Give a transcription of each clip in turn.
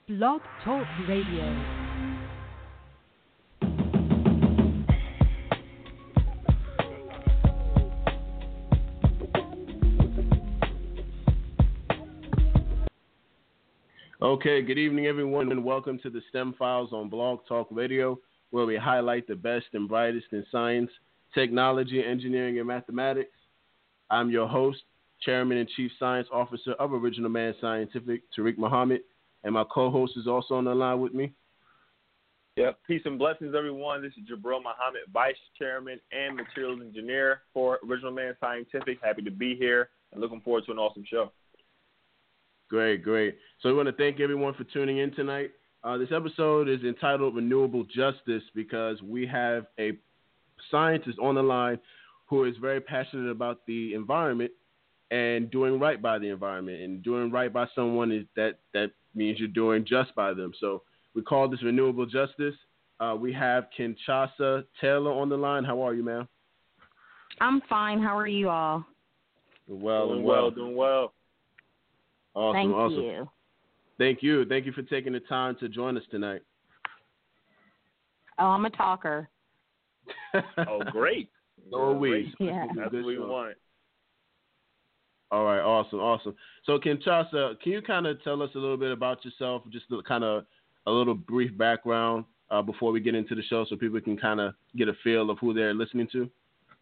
Blog Talk Radio. Okay, good evening, everyone, and welcome to the STEM Files on Blog Talk Radio, where we highlight the best and brightest in science, technology, engineering, and mathematics. I'm your host, Chairman and Chief Science Officer of Original Man Scientific, Tariq Muhammad, and my co-host is also on the line with me. Yep, peace and blessings, everyone. This is Jabril Muhammad, Vice Chairman and Materials Engineer for Original Man Scientific. Happy to be here and looking forward to an awesome show. Great. So we want to thank everyone for tuning in tonight. This episode is entitled Renewable Justice because we have a scientist on the line who is very passionate about the environment and doing right by the environment. And doing right by someone is that means you're doing just by them. So we call this Renewable Justice. We have Kinshasa Taylor on the line. How are you, ma'am? I'm fine. How are you all? Doing well. Awesome. Thank you for taking the time to join us tonight. Oh, I'm a talker. Oh, great. Always. Yeah. That's what we want. All right, awesome. So, Kinshasa, can you kind of tell us a little bit about yourself, just kind of a little brief background before we get into the show so people can kind of get a feel of who they're listening to?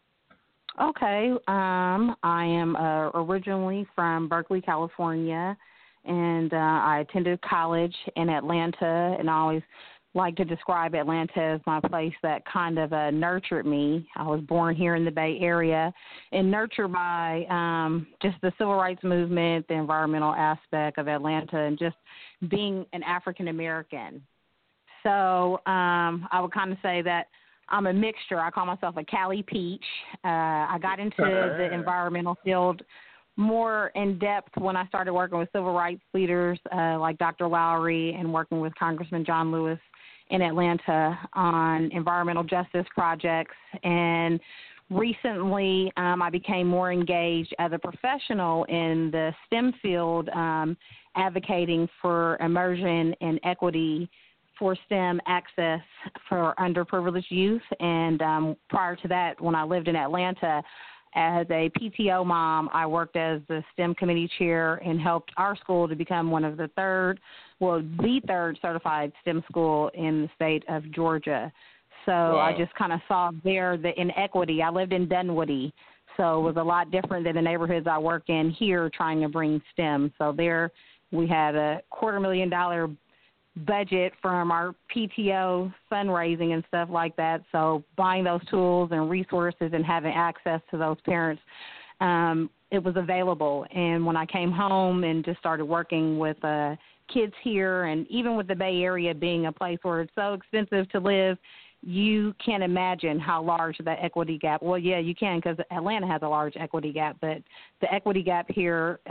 Okay. I am originally from Berkeley, California, and I attended college in Atlanta, and I always like to describe Atlanta as my place that kind of nurtured me. I was born here in the Bay Area and nurtured by just the civil rights movement, the environmental aspect of Atlanta, and just being an African American. So I would kind of say that I'm a mixture. I call myself a Cali peach. I got into the environmental field more in depth when I started working with civil rights leaders like Dr. Lowry and working with Congressman John Lewis in Atlanta on environmental justice projects. And recently I became more engaged as a professional in the STEM field, advocating for immersion and equity for STEM access for underprivileged youth. And prior to that, when I lived in Atlanta, as a PTO mom, I worked as the STEM committee chair and helped our school to become one of the third certified STEM school in the state of Georgia. So wow. I just kind of saw there the inequity. I lived in Dunwoody, so it was a lot different than the neighborhoods I work in here trying to bring STEM. So there we had a $250,000 budget from our PTO fundraising and stuff like that. So buying those tools and resources and having access to those parents, it was available. And when I came home and just started working with kids here, and even with the Bay Area being a place where it's so expensive to live, you can't imagine how large that equity gap. Well, yeah, you can, because Atlanta has a large equity gap, but the equity gap here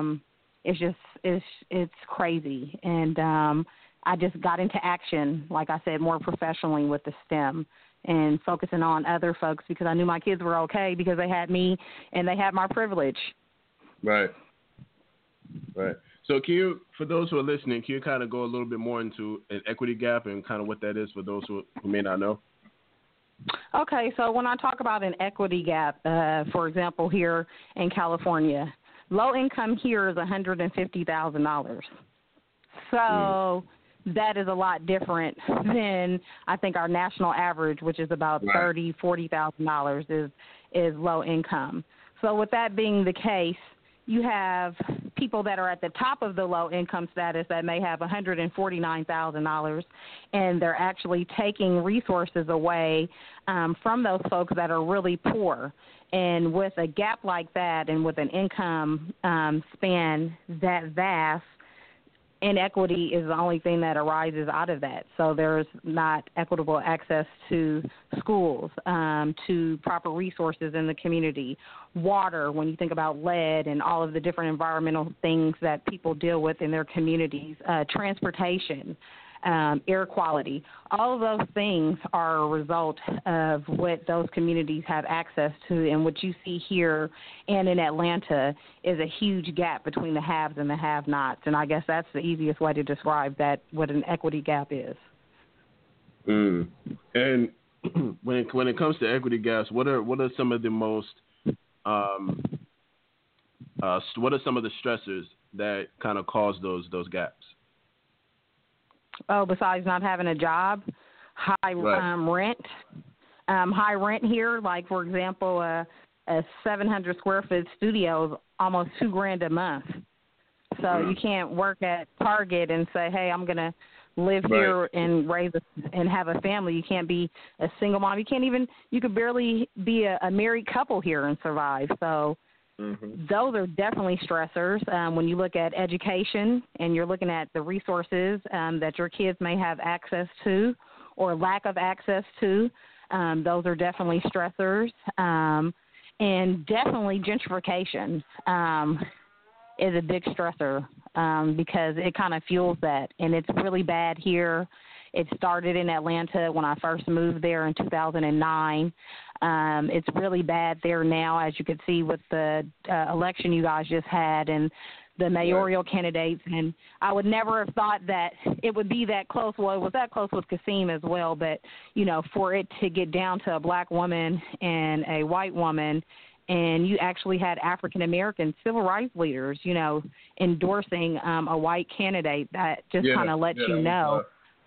it's crazy. And I just got into action, like I said, more professionally with the STEM and focusing on other folks because I knew my kids were okay because they had me and they had my privilege. Right. So can you, for those who are listening, can you kind of go a little bit more into an equity gap and kind of what that is for those who may not know? Okay, so when I talk about an equity gap, for example, here in California, low income here is $150,000. So that is a lot different than I think our national average, which is about $30,000, $40,000 is low income. So with that being the case, you have people that are at the top of the low income status that may have $149,000, and they're actually taking resources away from those folks that are really poor. And with a gap like that and with an income span that vast, inequity is the only thing that arises out of that. So there's not equitable access to schools, to proper resources in the community, water, when you think about lead and all of the different environmental things that people deal with in their communities, transportation, air quality. All of those things are a result of what those communities have access to, and what you see here and in Atlanta is a huge gap between the haves and the have-nots. And I guess that's the easiest way to describe that, what an equity gap is. And when it comes to equity gaps, what are some of the most what are some of the stressors that kind of cause those gaps? Oh, besides not having a job, high rent. High rent here, like, for example, a 700 square foot studio is almost $2,000 a month. So you can't work at Target and say, hey, I'm going to live here and and have a family. You can't be a single mom. You could barely be a married couple here and survive. So those are definitely stressors. When you look at education and you're looking at the resources that your kids may have access to or lack of access to, those are definitely stressors. And definitely gentrification is a big stressor because it kind of fuels that. And it's really bad here. It started in Atlanta when I first moved there in 2009. It's really bad there now, as you could see with the election you guys just had and the mayoral candidates. And I would never have thought that it would be that close. Well, it was that close with Kasim as well. But, you know, for it to get down to a black woman and a white woman, and you actually had African-American civil rights leaders, you know, endorsing a white candidate, that just kind of lets you know.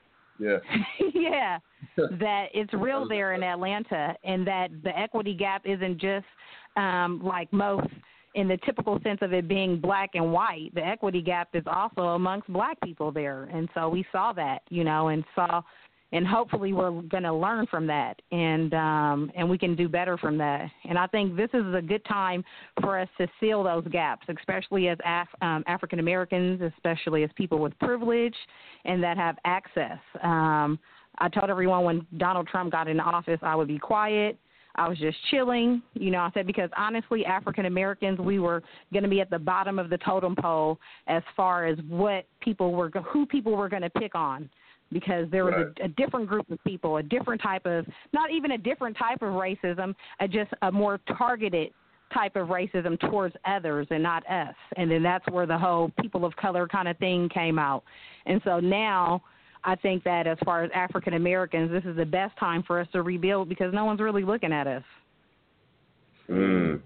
That it's real there in Atlanta, and that the equity gap isn't just like most in the typical sense of it being black and white. The equity gap is also amongst black people there. And so we saw that, you know, and hopefully we're going to learn from that, and we can do better from that. And I think this is a good time for us to seal those gaps, especially as African Americans, especially as people with privilege and that have access. I told everyone when Donald Trump got into office I would be quiet. I was just chilling, you know. I said, because honestly, African Americans, we were going to be at the bottom of the totem pole as far as who people were going to pick on. Because there was a different group of people, a different type of, not even a different type of racism, just a more targeted type of racism towards others and not us. And then that's where the whole people of color kind of thing came out. And so now I think that as far as African Americans, this is the best time for us to rebuild because no one's really looking at us. Jabril,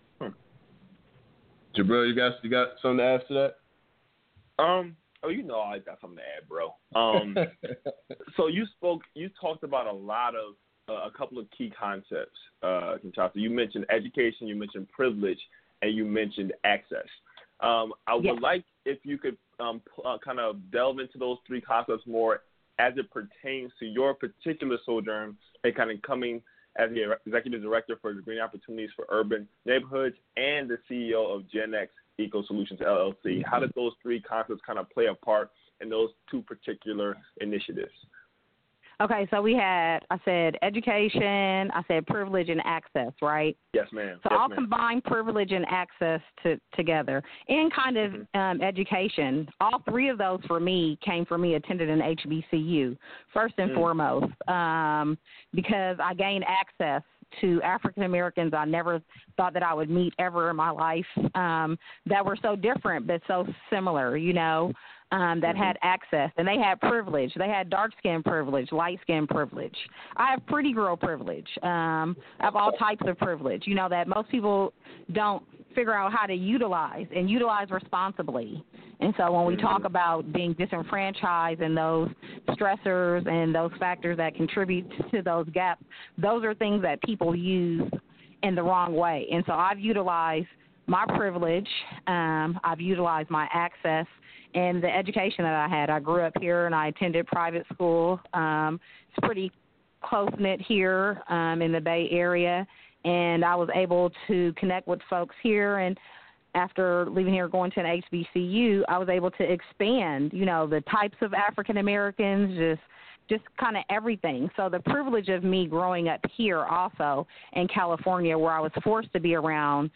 you got something to add to that? Oh, you know I got something to add, bro. So you talked about a couple of key concepts, Kinshasa. You mentioned education, you mentioned privilege, and you mentioned access. I would like if you could kind of delve into those three concepts more as it pertains to your particular sojourn and kind of coming as the executive director for the Green Opportunities for Urban Neighborhoods and the CEO of Gen X Eco Solutions, LLC. How did those three concepts kind of play a part in those two particular initiatives? Okay, so I said education, I said privilege and access, right? Yes, ma'am. So I'll combine privilege and access together. And kind of education. All three of those for me came from me attending an HBCU, first and foremost, because I gained access to African Americans I never thought that I would meet ever in my life, that were so different but so similar, you know, that had access. And they had privilege. They had dark skin privilege, light skin privilege. I have pretty girl privilege. I have all types of privilege, you know, that most people don't figure out how to utilize responsibly. And so when we talk about being disenfranchised and those stressors and those factors that contribute to those gaps, those are things that people use in the wrong way. And so I've utilized my privilege, I've utilized my access, and the education that I had. I grew up here and I attended private school. It's pretty close-knit here in the Bay Area, and I was able to connect with folks here. And after leaving here, going to an HBCU, I was able to expand, you know, the types of African Americans, just kind of everything. So the privilege of me growing up here also in California, where I was forced to be around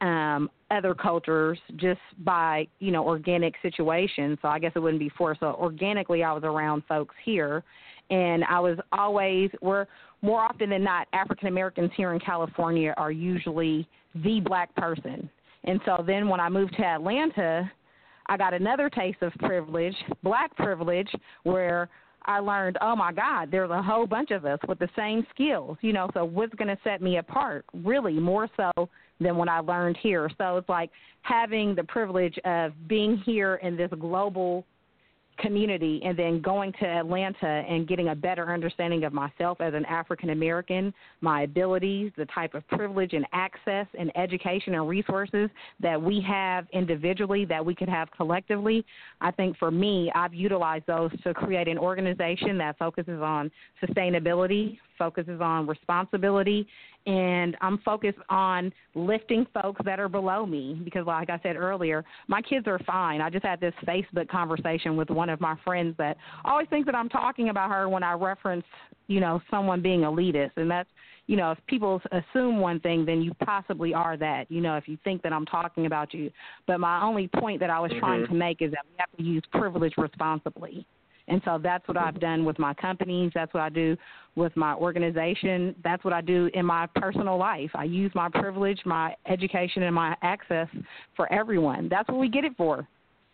other cultures just by, organic situations. So I guess it wouldn't be forced. So organically, I was around folks here, and I was always, more often than not, African Americans here in California are usually the black person. And so then when I moved to Atlanta, I got another taste of privilege, black privilege, where I learned, oh, my God, there's a whole bunch of us with the same skills, so what's going to set me apart, really, more so than what I learned here. So it's like having the privilege of being here in this global community and then going to Atlanta and getting a better understanding of myself as an African American, my abilities, the type of privilege and access and education and resources that we have individually that we could have collectively. I think for me, I've utilized those to create an organization that focuses on sustainability, focuses on responsibility, and I'm focused on lifting folks that are below me because, like I said earlier, my kids are fine. I just had this Facebook conversation with one of my friends that always thinks that I'm talking about her when I reference, someone being elitist. And that's, if people assume one thing, then you possibly are that, if you think that I'm talking about you. But my only point that I was trying to make is that we have to use privilege responsibly. And so that's what I've done with my companies. That's what I do with my organization. That's what I do in my personal life. I use my privilege, my education, and my access for everyone. That's what we get it for.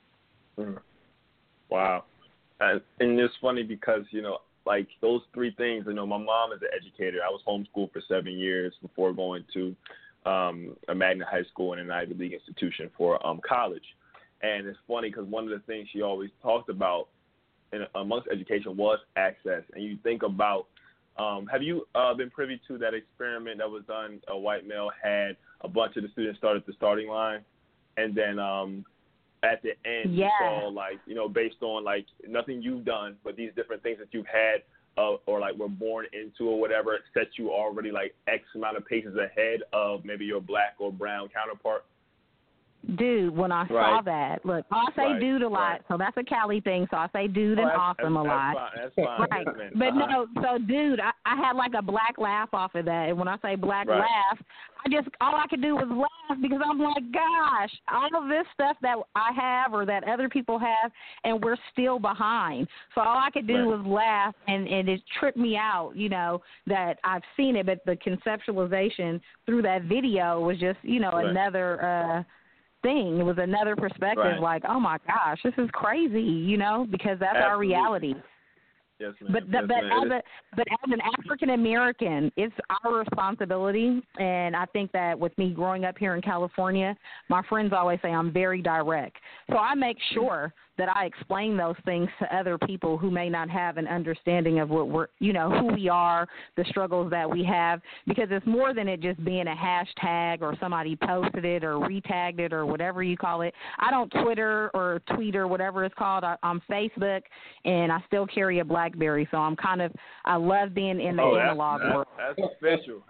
Wow. And it's funny because, like those three things, my mom is an educator. I was homeschooled for 7 years before going to a magnet high school and an Ivy League institution for college. And it's funny because one of the things she always talked about amongst education was access. And you think about, have you been privy to that experiment that was done? A white male had a bunch of the students start at the starting line, and then at the end, you saw, based on, nothing you've done, but these different things that you've had or, were born into or whatever, it sets you already, X amount of paces ahead of maybe your black or brown counterpart. Dude, when I saw that, look, I say dude a lot, so that's a Cali thing, so I say dude and awesome a lot. That's fine. Right. But no, so dude, I had a black laugh off of that. And when I say black laugh, all I could do was laugh because I'm like, gosh, all of this stuff that I have or that other people have, and we're still behind. So all I could do was laugh, and it tripped me out, that I've seen it, but the conceptualization through that video was just, another thing. It was another perspective, oh my gosh, this is crazy, because that's our reality. Yes, ma'am. But as an African American, it's our responsibility, and I think that with me growing up here in California, my friends always say I'm very direct. So I make sure that I explain those things to other people who may not have an understanding of what we're, who we are, the struggles that we have, because it's more than it just being a hashtag or somebody posted it or retagged it or whatever you call it. I don't Twitter or tweet or whatever it's called. I'm Facebook, and I still carry a BlackBerry, so I love being in the analog world. That's official.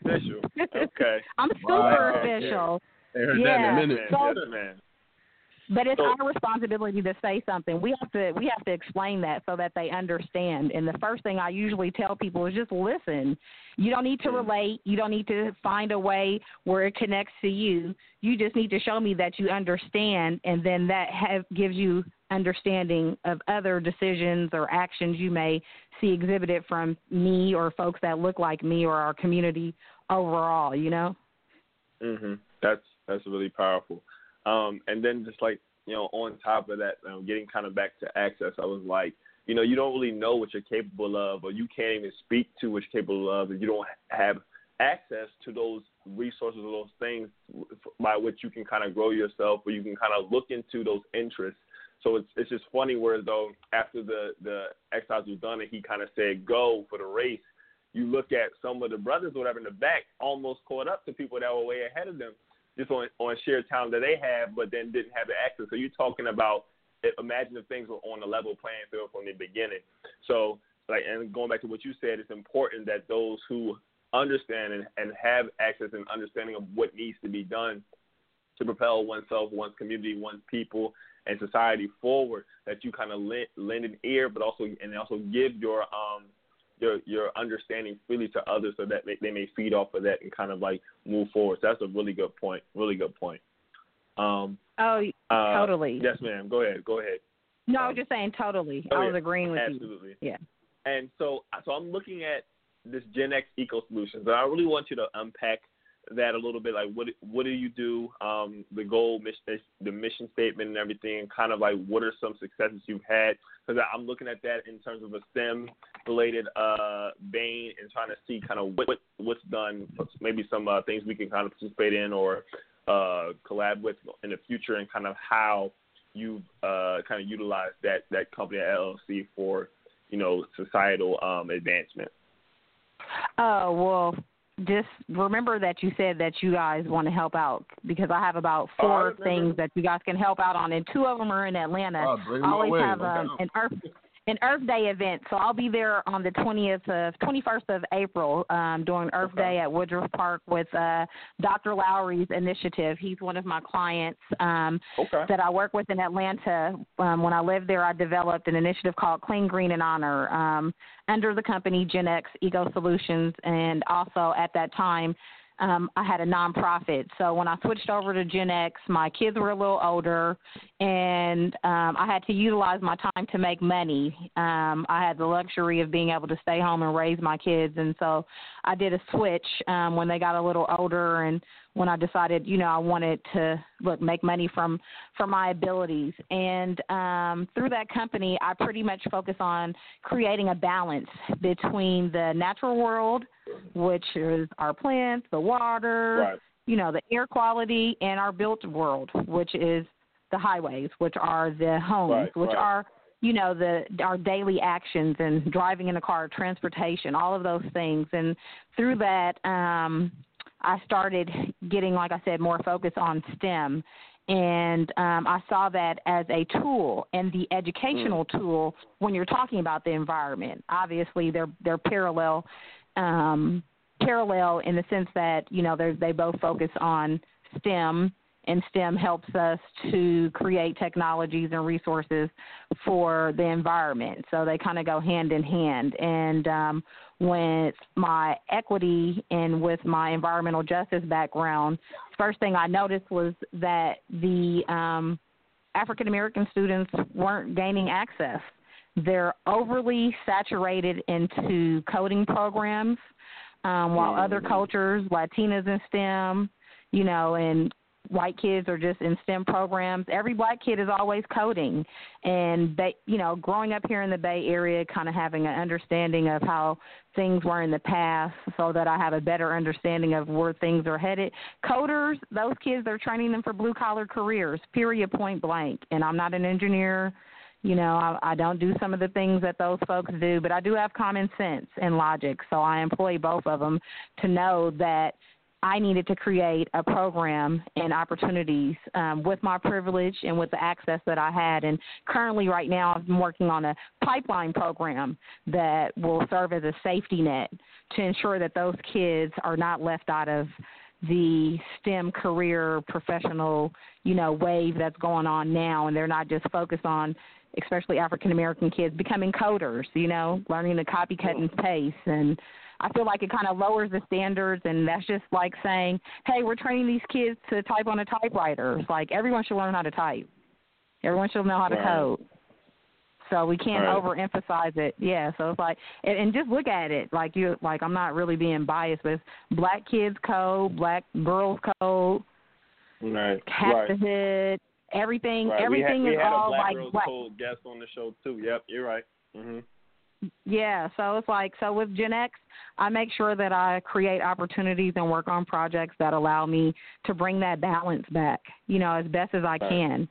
Okay. I'm super official. They heard that in a minute. Yes, man. But it's our responsibility to say something. We have to explain that so that they understand. And the first thing I usually tell people is just listen. You don't need to relate. You don't need to find a way where it connects to you. You just need to show me that you understand, and then that gives you understanding of other decisions or actions you may see exhibited from me or folks that look like me or our community overall, That's really powerful. And then just on top of that, getting kind of back to access, I was like, you don't really know what you're capable of, or you can't even speak to what you're capable of if you don't have access to those resources or those things by which you can kind of grow yourself, or you can kind of look into those interests. So it's just funny where though after the exercise was done and he kind of said go for the race, you look at some of the brothers or whatever in the back almost caught up to people that were way ahead of them, just on sheer talent that they have, but then didn't have the access. So you're talking about, imagine if things were on a level playing field from the beginning. So, and going back to what you said, it's important that those who understand and have access and understanding of what needs to be done to propel oneself, one's community, one's people, and society forward, that you kind of lend an ear, but also give your your understanding freely to others, so that they may feed off of that and kind of like move forward. So that's a really good point. Really good point. Totally. Yes, ma'am. Go ahead. No, I was just saying totally. I was agreeing with absolutely. you. Yeah. And so I'm looking at this Gen X Eco Solutions, and I really want you to unpack that a little bit. Like, what do you do? The goal, the mission statement, and everything. Kind of like, what are some successes you've had? Because I'm looking at that in terms of a STEM-related vein, and trying to see kind of what's done. Maybe some things we can kind of participate in or collab with in the future, and kind of how you've kind of utilized that company at LLC for societal advancement. Oh, well, just remember that you said that you guys want to help out, because I have about 4 things that you guys can help out on, and 2 of them are in Atlanta. I always have an Earth Day event, so I'll be there on the 21st of April doing Earth Day at Woodruff Park with Dr. Lowry's initiative. He's one of my clients that I work with in Atlanta. When I lived there, I developed an initiative called Clean, Green, and Honor under the company Gen X Eco Solutions, and also at that time I had a nonprofit. So when I switched over to Gen X, my kids were a little older, and I had to utilize my time to make money. I had the luxury of being able to stay home and raise my kids, and so I did a switch when they got a little older, and when I decided, I wanted to make money from my abilities. And through that company, I pretty much focus on creating a balance between the natural world, which is our plants, the water, the air quality, and our built world, which is the highways, which are the homes, which are our daily actions and driving in a car, transportation, all of those things. And through that, I started getting, like I said, more focus on STEM. And I saw that as a tool, and the educational tool when you're talking about the environment. Obviously, they're parallel in the sense that, they both focus on STEM, and STEM helps us to create technologies and resources for the environment. So they kind of go hand in hand. And with my equity and with my environmental justice background, first thing I noticed was that the African-American students weren't gaining access. They're overly saturated into coding programs, while other cultures, Latinas in STEM, and white kids are just in STEM programs. Every black kid is always coding. And, growing up here in the Bay Area, kind of having an understanding of how things were in the past so that I have a better understanding of where things are headed. Coders, those kids, they're training them for blue-collar careers, period, point blank. And I'm not an engineer. I don't do some of the things that those folks do, but I do have common sense and logic. So I employ both of them to know that I needed to create a program and opportunities with my privilege and with the access that I had. And currently right now I'm working on a pipeline program that will serve as a safety net to ensure that those kids are not left out of the STEM career professional, wave that's going on now. And they're not just focused on, especially African-American kids, becoming coders, learning to copy, cut, and paste. And I feel like it kind of lowers the standards, and that's just like saying, hey, we're training these kids to type on a typewriter. It's like everyone should learn how to type. Everyone should know how to code. So we can't overemphasize it. Yeah, so it's like, and just look at it. Like I'm not really being biased, but black kids code, black girls code, Captain everything is all like black. We had a black girls code guest on the show too. Yep, you're right. Mm-hmm. Yeah, so it's like, so with Gen X, I make sure that I create opportunities and work on projects that allow me to bring that balance back, as best as I can.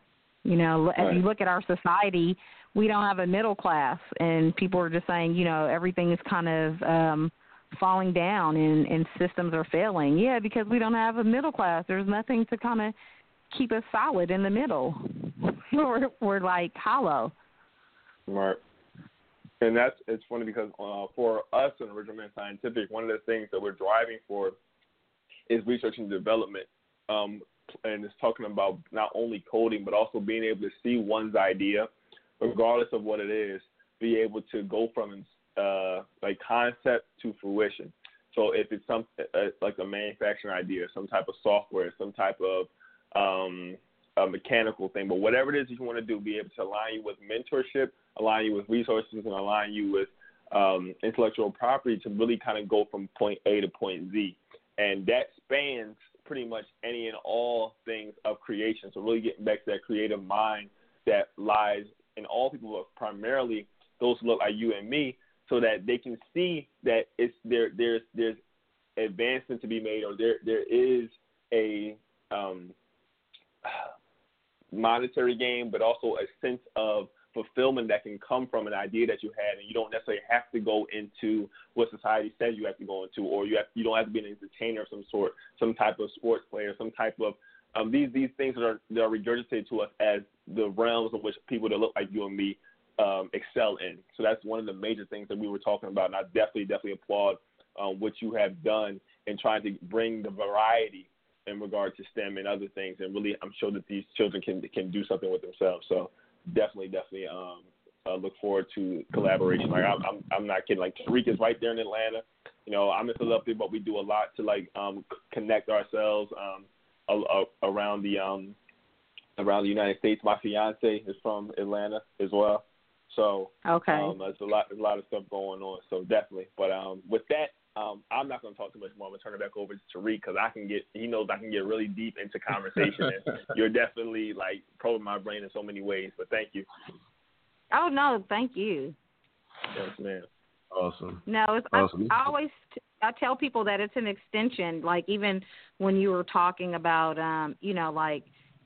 As you look at our society, we don't have a middle class, and people are just saying, everything is kind of falling down and systems are failing. Yeah, because we don't have a middle class. There's nothing to kind of keep us solid in the middle. We're like hollow. Right. And it's funny because for us in Original Man Scientific, one of the things that we're driving for is research and development, and it's talking about not only coding but also being able to see one's idea, regardless of what it is, be able to go from like concept to fruition. So if it's some like a manufacturing idea, some type of software, some type of a mechanical thing, but whatever it is you want to do, be able to align you with mentorship, align you with resources, and align you with intellectual property to really kind of go from point A to point Z. And that spans pretty much any and all things of creation. So really getting back to that creative mind that lies in all people, but primarily those who look like you and me, so that they can see that there's advancement to be made, or there is a monetary gain, but also a sense of fulfillment that can come from an idea that you had, and you don't necessarily have to go into what society says you have to go into, or you don't have to be an entertainer of some sort, some type of sports player, some type of these things that are regurgitated to us as the realms of which people that look like you and me excel in. So that's one of the major things that we were talking about, and I definitely applaud what you have done in trying to bring the variety in regard to STEM and other things, and really I'm sure that these children can do something with themselves. So definitely look forward to collaboration. Like I'm not kidding. Like Tariq is right there in Atlanta. You know, I'm in Philadelphia, but we do a lot to like connect ourselves around the United States. My fiance is from Atlanta as well. So okay, there's a lot of stuff going on. So definitely. But with that, I'm not going to talk too much more. I'm going to turn it back over to Tariq because he knows I can get really deep into conversation. And you're definitely like probing my brain in so many ways. But thank you. Oh no, thank you. Yes, ma'am. Awesome. No, awesome. I tell people that it's an extension. Like even when you were talking about, like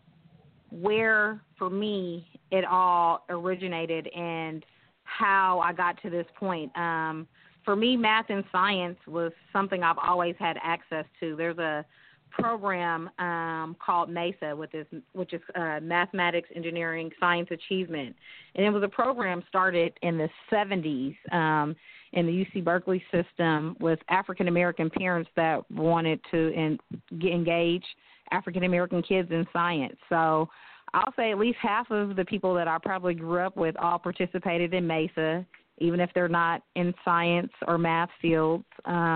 where for me it all originated and how I got to this point. For me, math and science was something I've always had access to. There's a program called MESA, which is Mathematics, Engineering, Science Achievement. And it was a program started in the 70s in the UC Berkeley system with African-American parents that wanted to engage African-American kids in science. So I'll say at least half of the people that I probably grew up with all participated in MESA, even if they're not in science or math fields.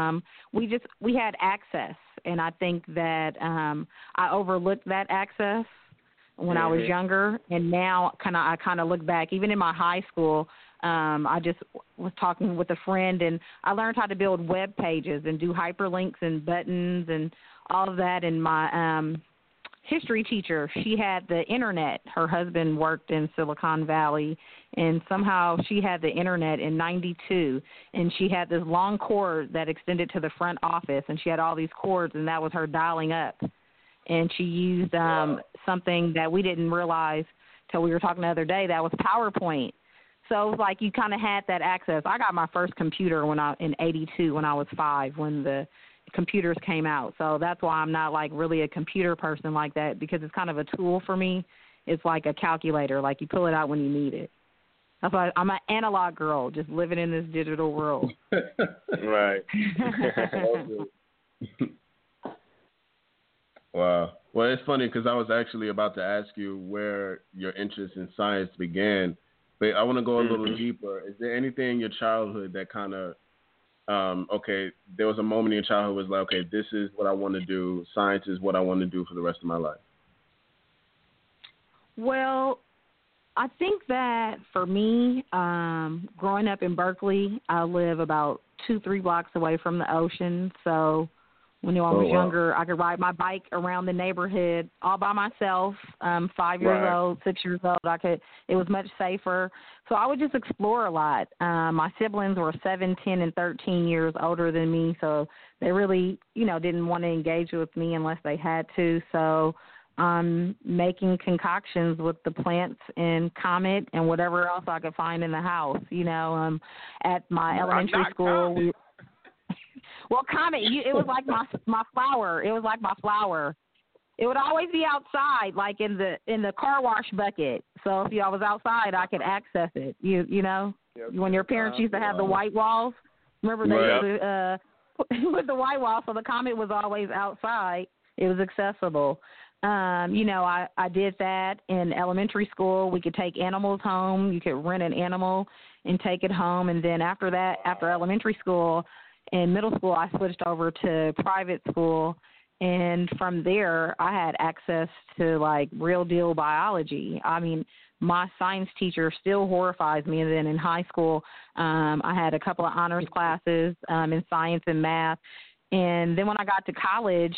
We had access, and I think that I overlooked that access when I was younger, and now I kind of look back. Even in my high school, I just was talking with a friend, and I learned how to build web pages and do hyperlinks and buttons and all of that. And my history teacher, she had the internet. Her husband worked in Silicon Valley, and somehow she had the internet in 92, and she had this long cord that extended to the front office, and she had all these cords, and that was her dialing up. And she used something that we didn't realize till we were talking the other day, that was PowerPoint. So it was like you kind of had that access. I got my first computer in 82 when I was 5, when the computers came out. So that's why I'm not like really a computer person like that, because it's kind of a tool for me. It's like a calculator, like you pull it out when you need it. That's why I'm an analog girl, just living in this digital world. Right. Wow. Well, it's funny because I was actually about to ask you where your interest in science began, but I want to go a little deeper. Is there anything in your childhood that kind of there was a moment in your childhood was like, okay, this is what I want to do. Science is what I want to do for the rest of my life. Well, I think that for me, growing up in Berkeley, I live about 2-3 blocks away from the ocean. So when I was younger, I could ride my bike around the neighborhood all by myself. 5 years old, 6 years old, it was much safer. So I would just explore a lot. My siblings were 7, 10, and 13 years older than me, so they really, didn't want to engage with me unless they had to. So making concoctions with the plants in Comet and whatever else I could find in the house. At my elementary school, well, Comet, it was like my flower. It was like my flower. It would always be outside, like in the car wash bucket. So if I was outside, I could access it. When your parents used to have the white walls, remember they used to with the white wall. So the Comet was always outside. It was accessible. I did that in elementary school. We could take animals home. You could rent an animal and take it home. And then after that, after elementary school and middle school, I switched over to private school. And from there, I had access to, like, real deal biology. I mean, my science teacher still horrifies me. And then in high school, I had a couple of honors classes in science and math. And then when I got to college,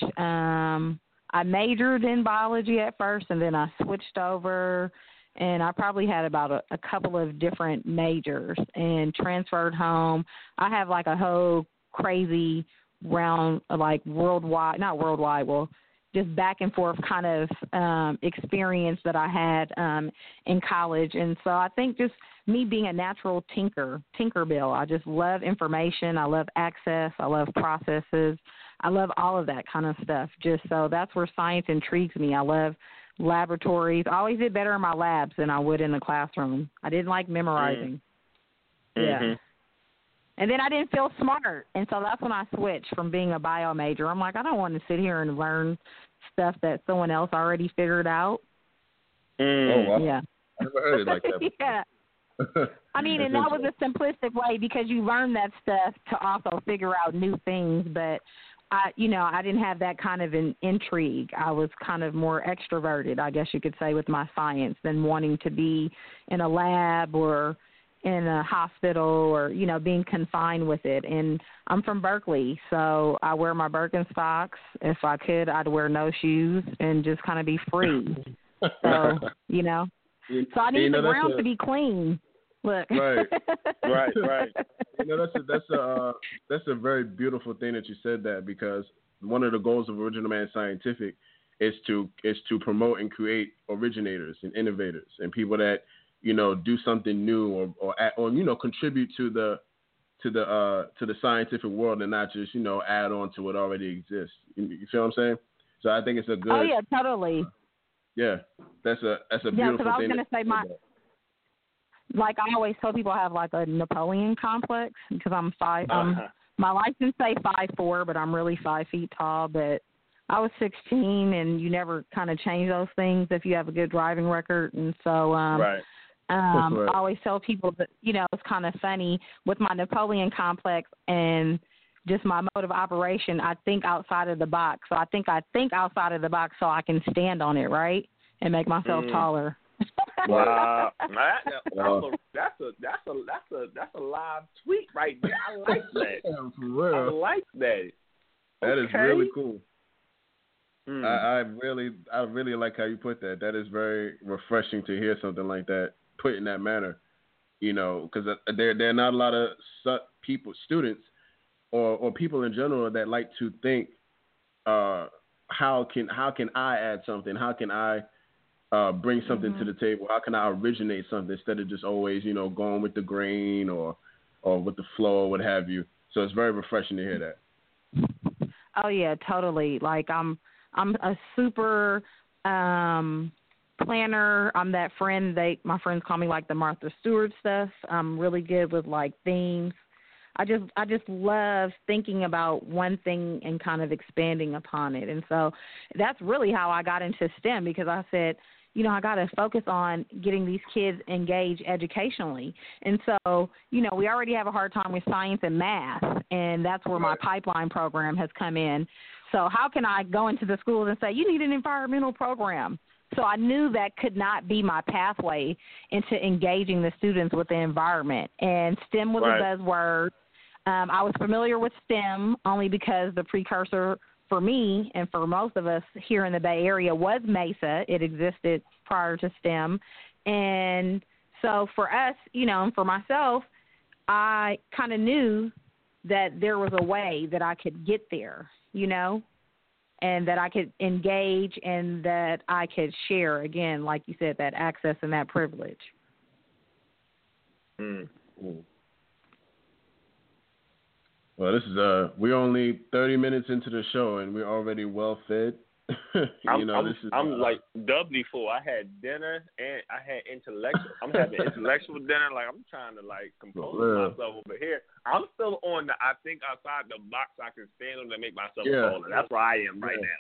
I majored in biology at first, and then I switched over, and I probably had about a couple of different majors and transferred home. I have like a whole crazy round, like not worldwide, well, just back and forth kind of experience that I had in college. And so I think just me being a natural Tinkerbell, I just love information. I love access. I love processes. I love all of that kind of stuff. Just so that's where science intrigues me. I love laboratories. I always did better in my labs than I would in the classroom. I didn't like memorizing. Yeah. And then I didn't feel smart. And so that's when I switched from being a bio major. I'm like, I don't want to sit here and learn stuff that someone else already figured out. Oh, wow. Yeah. I never heard it like that. Yeah. I mean, and that was a simplistic way because you learn that stuff to also figure out new things. But, I didn't have that kind of an intrigue. I was kind of more extroverted, I guess you could say, with my science than wanting to be in a lab or in a hospital or, being confined with it. And I'm from Berkeley, so I wear my Birkenstocks. If I could, I'd wear no shoes and just kind of be free. So, so I need the ground to be clean. Look. Right. Right. That's a very beautiful thing that you said that, because one of the goals of Original Man Scientific is to promote and create originators and innovators and people that do something new or contribute to the scientific world and not just add on to what already exists. You feel what I'm saying? So I think it's a good. Oh yeah, totally. Yeah, that's a beautiful thing. Yeah, because I was going to say like I always tell people I have like a Napoleon complex because I'm my license say 5'4", but I'm really 5 feet tall. But I was 16, and you never kind of change those things if you have a good driving record. And so, right. I always tell people that it's kind of funny with my Napoleon complex and just my mode of operation. I think outside of the box. So I think outside of the box so I can stand on it, right, and make myself taller. Wow, that's a live tweet right there. I like that. For real. I like that. That is really cool. Mm. I really like how you put that. That is very refreshing to hear something like that put in that manner. Because there are not a lot of students or people in general that like to think, how can I add something? How can I bring something to the table? How can I originate something instead of just always, going with the grain or with the flow or what have you? So it's very refreshing to hear that. Oh yeah, totally. Like I'm a super planner. I'm that friend. My friends call me like the Martha Stewart stuff. I'm really good with like themes. I just love thinking about one thing and kind of expanding upon it. And so that's really how I got into STEM, because I said, I got to focus on getting these kids engaged educationally. And so, we already have a hard time with science and math, and that's where my pipeline program has come in. So how can I go into the schools and say, you need an environmental program? So I knew that could not be my pathway into engaging the students with the environment. And STEM was a buzzword. I was familiar with STEM only because the precursor for me and for most of us here in the Bay Area was MESA. It existed prior to STEM. And so for us, and for myself, I kind of knew that there was a way that I could get there, and that I could engage and that I could share, again, like you said, that access and that privilege. Well, this is we're only 30 minutes into the show and we're already well fed. I'm like doubly full. I had dinner and I had intellectual. I'm having intellectual dinner. Like I'm trying to compose myself over here. I'm still on the I think outside the box I can stand on to make myself taller. That's where I am right now.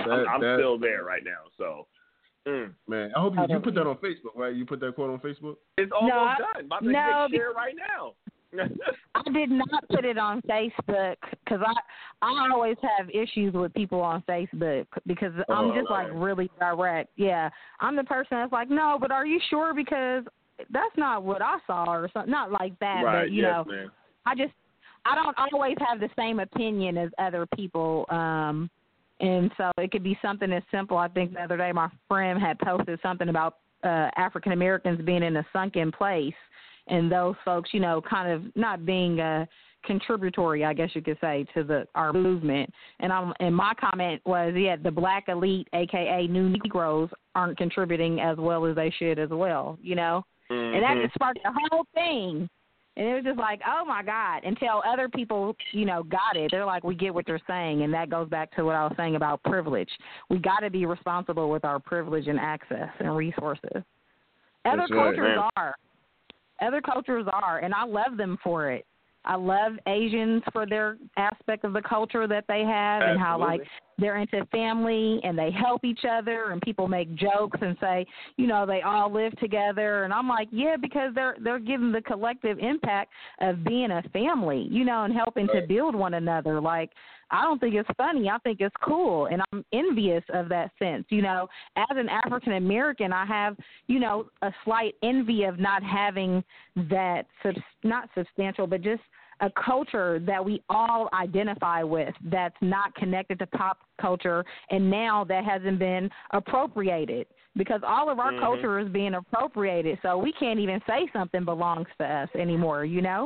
I'm still there right now. So, man, I hope you put that on Facebook, right? You put that quote on Facebook? It's almost done. About to hit share right now. I did not put it on Facebook because I always have issues with people on Facebook because I'm just like really direct. Yeah, I'm the person that's like, no, but are you sure? Because that's not what I saw or something. Not like that, right, but you know, man. I don't always have the same opinion as other people. And so it could be something as simple. I think the other day my friend had posted something about African Americans being in a sunken place. And those folks, you know, kind of not being contributory, I guess you could say, to our movement. And my comment was, the black elite, a.k.a. new Negroes, aren't contributing as well as they should as well, you know. Mm-hmm. And that just sparked the whole thing. And it was just like, oh, my God, until other people, you know, got it. They're like, we get what you're saying. And that goes back to what I was saying about privilege. We got to be responsible with our privilege and access and resources. Other cultures are. Other cultures are, and I love them for it. I love Asians for their aspect of the culture that they have. Absolutely. And how, like, they're into family and they help each other and people make jokes and say, you know, they all live together. And I'm like, yeah, because they're giving the collective impact of being a family, you know, and helping to build one another. Like, I don't think it's funny. I think it's cool, and I'm envious of that sense. You know, as an African American, I have, you know, a slight envy of not having that, not substantial, but just a culture that we all identify with that's not connected to pop culture, and now that hasn't been appropriated because all of our culture is being appropriated, so we can't even say something belongs to us anymore, you know?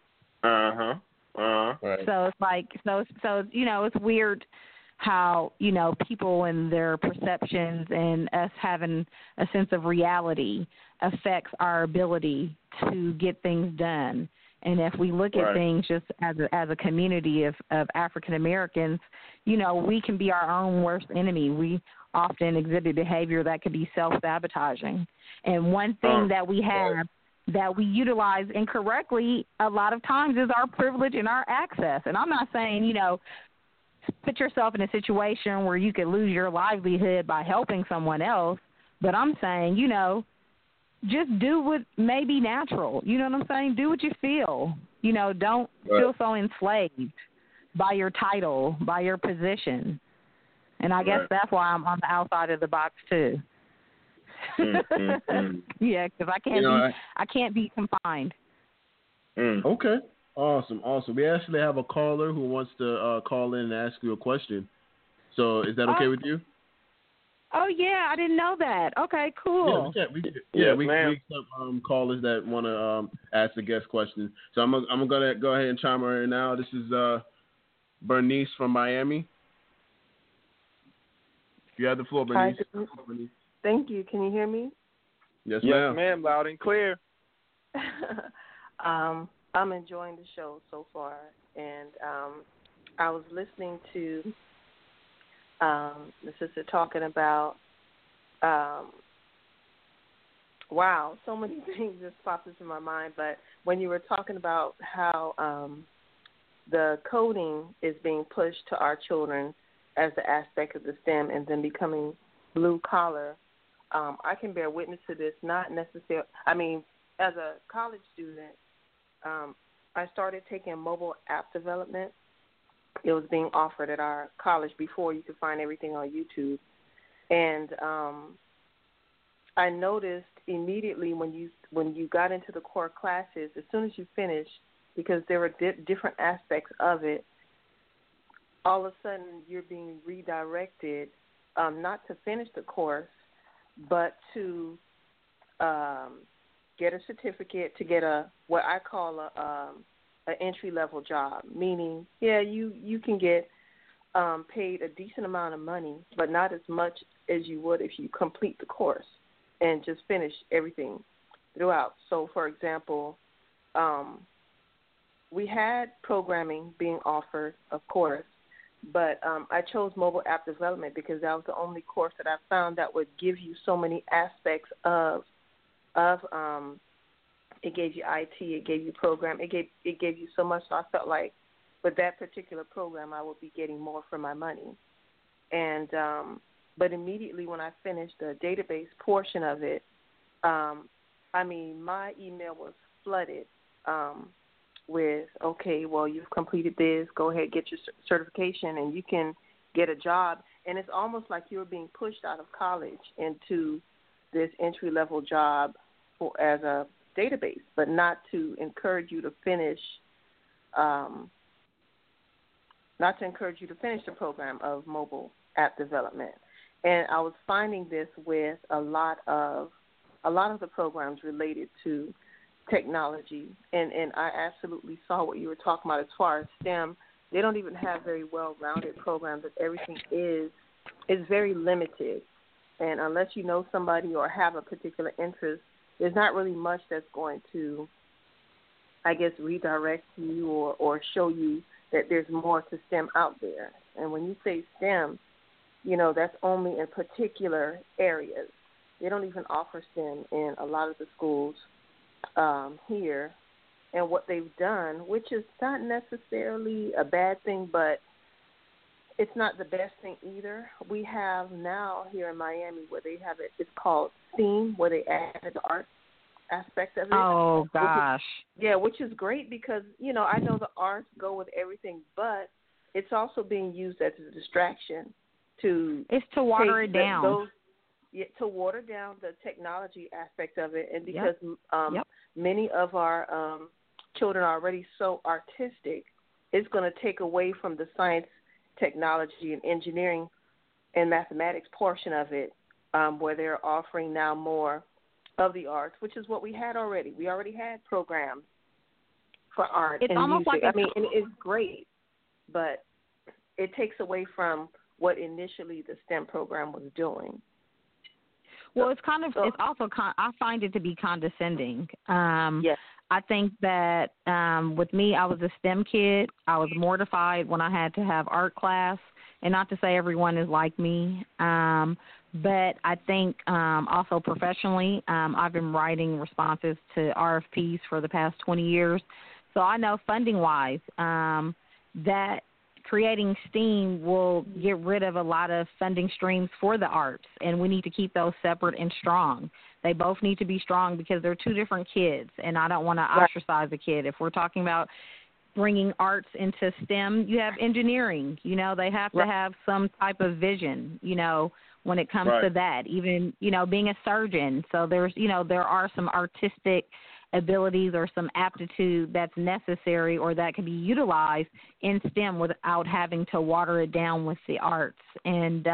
Right. So it's like, so you know, it's weird how, you know, people and their perceptions and us having a sense of reality affects our ability to get things done. And if we look at things just as a community of African Americans, you know, we can be our own worst enemy. We often exhibit behavior that could be self-sabotaging. And one thing that we have that we utilize incorrectly a lot of times is our privilege and our access. And I'm not saying, you know, put yourself in a situation where you could lose your livelihood by helping someone else, but I'm saying, you know, just do what may be natural. You know what I'm saying? Do what you feel. You know, don't feel so enslaved by your title, by your position. And I guess that's why I'm on the outside of the box too. Yeah, because I can't be confined. Okay, awesome. We actually have a caller who wants to call in and ask you a question. So is that okay with you? Oh yeah, I didn't know that. Okay, cool. We accept callers that want to ask the guest questions. So I'm gonna go ahead and chime her in now. This is Bernice from Miami. You have the floor, Bernice. Hi, thank you. Can you hear me? Yes, ma'am. Yes, ma'am. Loud and clear. I'm enjoying the show so far, and I was listening to the sister talking about, wow, so many things just popped into my mind. But when you were talking about how the coding is being pushed to our children as the aspect of the STEM and then becoming blue collar, I can bear witness to this, not necessarily, I mean, as a college student, I started taking mobile app development. It was being offered at our college before you could find everything on YouTube. And I noticed immediately when you got into the core classes, as soon as you finished, because there were different aspects of it, all of a sudden you're being redirected not to finish the course, but to get a certificate, to get what I call an entry-level job, meaning, you can get paid a decent amount of money, but not as much as you would if you complete the course and just finish everything throughout. So, for example, we had programming being offered, of course, but I chose mobile app development because that was the only course that I found that would give you so many aspects of it gave you IT, it gave you program, it gave you so much. So I felt like with that particular program, I would be getting more for my money. But immediately when I finished the database portion of it, my email was flooded with, okay, well, you've completed this, go ahead, get your certification, and you can get a job. And it's almost like you're being pushed out of college into this entry-level job as a database, but not to encourage you to finish the program of mobile app development. And I was finding this with a lot of the programs related to technology, and I absolutely saw what you were talking about as far as STEM. They don't even have very well-rounded programs, but everything is very limited. And unless you know somebody or have a particular interest, there's not really much that's going to, I guess, redirect you or show you that there's more to STEM out there. And when you say STEM, that's only in particular areas. They don't even offer STEM in a lot of the schools here. And what they've done, which is not necessarily a bad thing, but it's not the best thing either. We have now here in Miami where they have it, it's called STEAM, where they add the art aspect of it. Oh, gosh. Which is great because, I know the arts go with everything, but it's also being used as a distraction It's to water it down. To water down the technology aspect of it. And because many of our children are already so artistic, it's going to take away from the science, technology, and engineering and mathematics portion of it, where they're offering now more of the arts, which is what we had already. We already had programs for art and almost music. Like and it's great, but it takes away from what initially the STEM program was doing. Well, it's also I find it to be condescending. Yes. I think that with me, I was a STEM kid. I was mortified when I had to have art class, and not to say everyone is like me, but I think also professionally, I've been writing responses to RFPs for the past 20 years. So I know funding-wise that creating STEAM will get rid of a lot of funding streams for the arts, and we need to keep those separate and strong. They both need to be strong because they're two different kids, and I don't want to ostracize a kid. If we're talking about bringing arts into STEM, you have engineering. They have to have some type of vision, when it comes to that. Even, being a surgeon. So there's, there are some artistic abilities or some aptitude that's necessary or that can be utilized in STEM without having to water it down with the arts. And,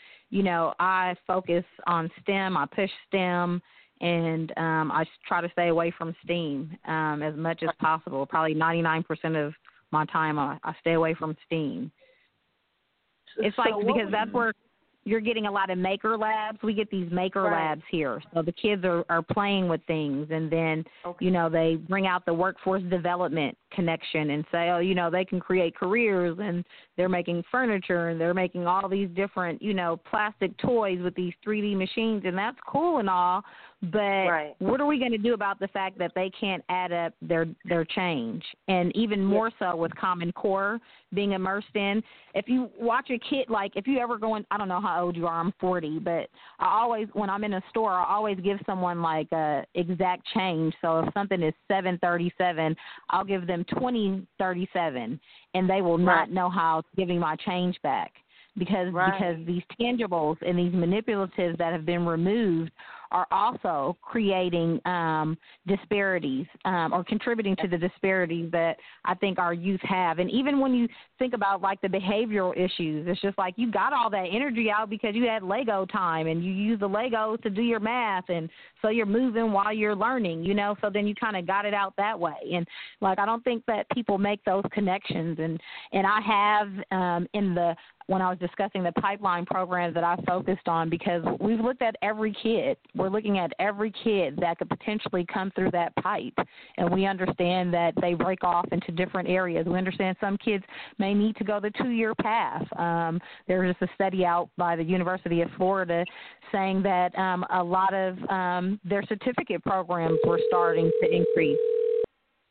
I focus on STEM, I push STEM, and I try to stay away from STEAM as much as possible. Probably 99% of my time I stay away from STEAM. It's because that's where you're getting a lot of maker labs. We get these maker labs here. So the kids are playing with things, and then, they bring out the workforce development connection and say, they can create careers, and they're making furniture, and they're making all these different, plastic toys with these 3D machines, and that's cool and all. But what are we going to do about the fact that they can't add up their change? And even more so with Common Core being immersed in. If you watch a kid, if you ever go in, I don't know how old you are, I'm 40, but when I'm in a store, I always give someone a exact change. So if something is $7.37, I'll give them $20.37, and they will not know how to give me my change back. Because these tangibles and these manipulatives that have been removed are also creating disparities or contributing to the disparities that I think our youth have. And even when you think about the behavioral issues, it's just you got all that energy out because you had Lego time and you use the Legos to do your math, and so you're moving while you're learning, so then you kind of got it out that way. And I don't think that people make those connections. And I have when I was discussing the pipeline programs that I focused on, because we've looked at every kid. We're looking at every kid that could potentially come through that pipe, and we understand that they break off into different areas. We understand some kids may need to go the 2-year path. There was just a study out by the University of Florida saying that a lot of their certificate programs were starting to increase.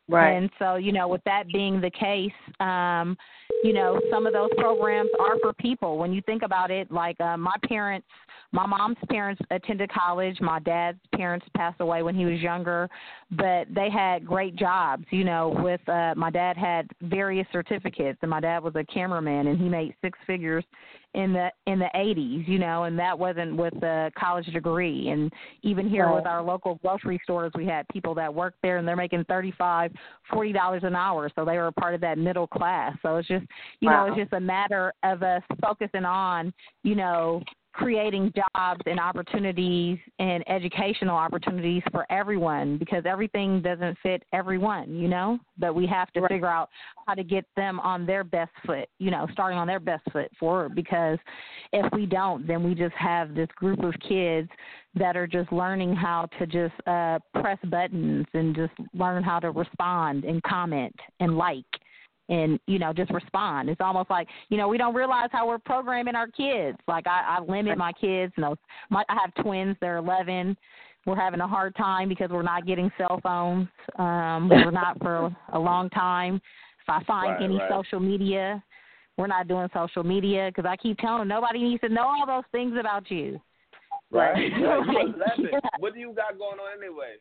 Right. And so, with that being the case, some of those programs are for people. When you think about it, like my mom's parents attended college. My dad's parents passed away when he was younger, but they had great jobs. With my dad had various certificates, and my dad was a cameraman, and he made six figures in the 80s, and that wasn't with a college degree. And even here with our local grocery stores, we had people that worked there, and they're making $35, $40 an hour, so they were a part of that middle class. So it's just, it's just a matter of us focusing on, creating jobs and opportunities and educational opportunities for everyone, because everything doesn't fit everyone, but we have to figure out how to get them on their best foot, starting on their best foot forward, because if we don't, then we just have this group of kids that are just learning how to just press buttons and just learn how to respond and comment and like. And, just respond. It's almost like, we don't realize how we're programming our kids. Like I limit my kids. I have twins. They're 11. We're having a hard time because we're not getting cell phones. We're not for a long time. If I find any social media, we're not doing social media, because I keep telling them nobody needs to know all those things about you. Right. What do you got going on anyway?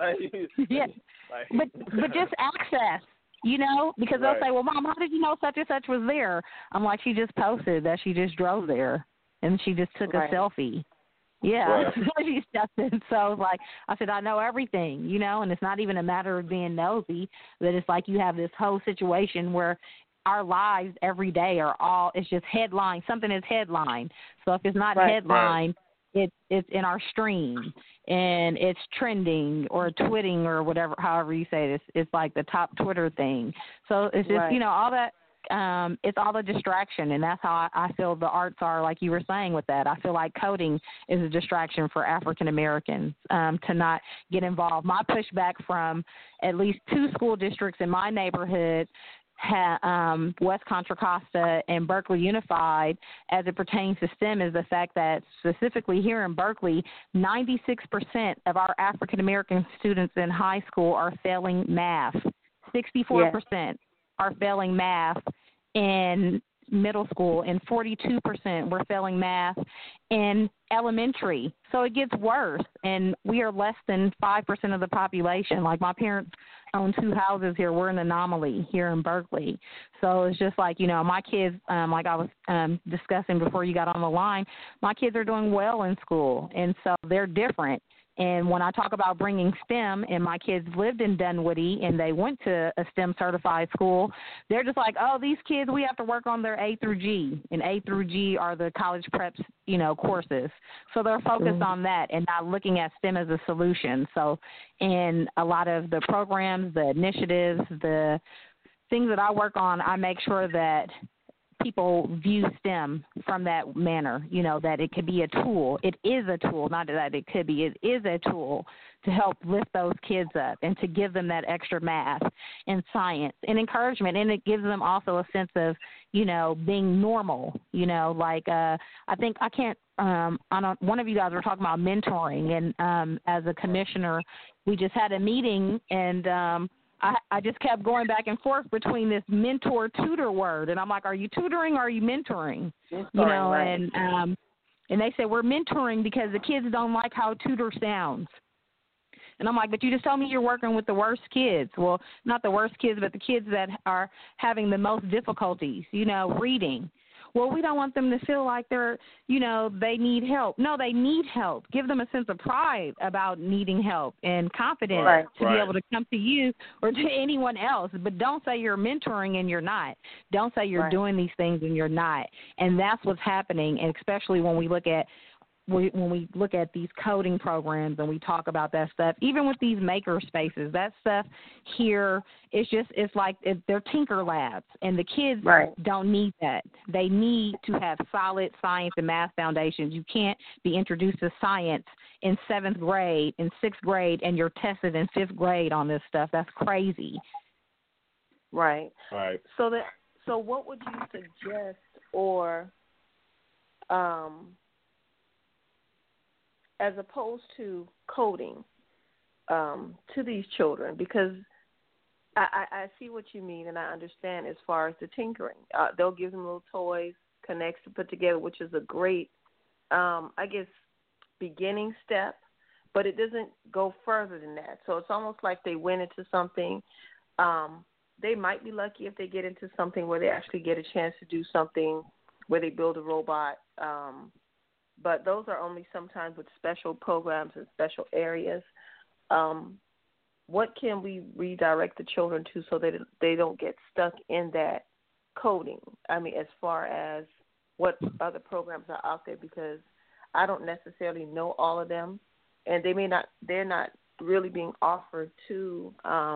But just access. Because they'll say, well, Mom, how did you know such and such was there? I'm like, she just posted that she just drove there, and she just took a selfie. Yeah, she stepped in. So, I said, I know everything, and it's not even a matter of being nosy, but it's like you have this whole situation where our lives every day it's just headline. Something is headline. So if it's not headline, it's in our stream, and it's trending or twitting or whatever, however you say it. It's like the top Twitter thing. So it's just, all that, it's all the distraction, and that's how I feel the arts are, like you were saying with that. I feel like coding is a distraction for African Americans to not get involved. My pushback from at least two school districts in my neighborhood, West Contra Costa and Berkeley Unified, as it pertains to STEM, is the fact that specifically here in Berkeley, 96% of our African American students in high school are failing math. 64% are failing math in middle school, and 42% were failing math in elementary. So it gets worse, and we are less than 5% of the population. Like, my parents own two houses here. We're an anomaly here in Berkeley. So it's just like, my kids, like I was discussing before you got on the line, my kids are doing well in school, and so they're different. And when I talk about bringing STEM, and my kids lived in Dunwoody and they went to a STEM certified school, they're just like, oh, these kids, we have to work on their A through G. And A through G are the college preps, courses. So they're focused on that and not looking at STEM as a solution. So in a lot of the programs, the initiatives, the things that I work on, I make sure that people view STEM from that manner, that it could be a tool. It is a tool, not that it could be. It is a tool to help lift those kids up and to give them that extra math and science and encouragement. And it gives them also a sense of, being normal, I think one of you guys were talking about mentoring, and as a commissioner, we just had a meeting, and I just kept going back and forth between this mentor-tutor word, and I'm like, are you tutoring or are you mentoring? And they said, we're mentoring because the kids don't like how tutor sounds. And I'm like, but you just told me you're working with the worst kids. Well, not the worst kids, but the kids that are having the most difficulties, reading. Well, we don't want them to feel like they're, they need help. No, they need help. Give them a sense of pride about needing help and confidence to be able to come to you or to anyone else. But don't say you're mentoring and you're not. Don't say you're doing these things and you're not. And that's what's happening, and especially when we look at these coding programs and we talk about that stuff, even with these maker spaces, that stuff here, it's like they're tinker labs, and the kids don't need that. They need to have solid science and math foundations. You can't be introduced to science in 7th grade, in 6th grade, and you're tested in 5th grade on this stuff. That's crazy. Right. Right. So what would you suggest, or as opposed to coding to these children? Because I see what you mean, and I understand as far as the tinkering. They'll give them little toys, connects to put together, which is a great, I guess, beginning step, but it doesn't go further than that. So it's almost like they went into something. They might be lucky if they get into something where they actually get a chance to do something where they build a robot. But those are only sometimes with special programs and special areas. What can we redirect the children to so that they don't get stuck in that coding? I mean, as far as what other programs are out there, because I don't necessarily know all of them, and they're not really being offered to,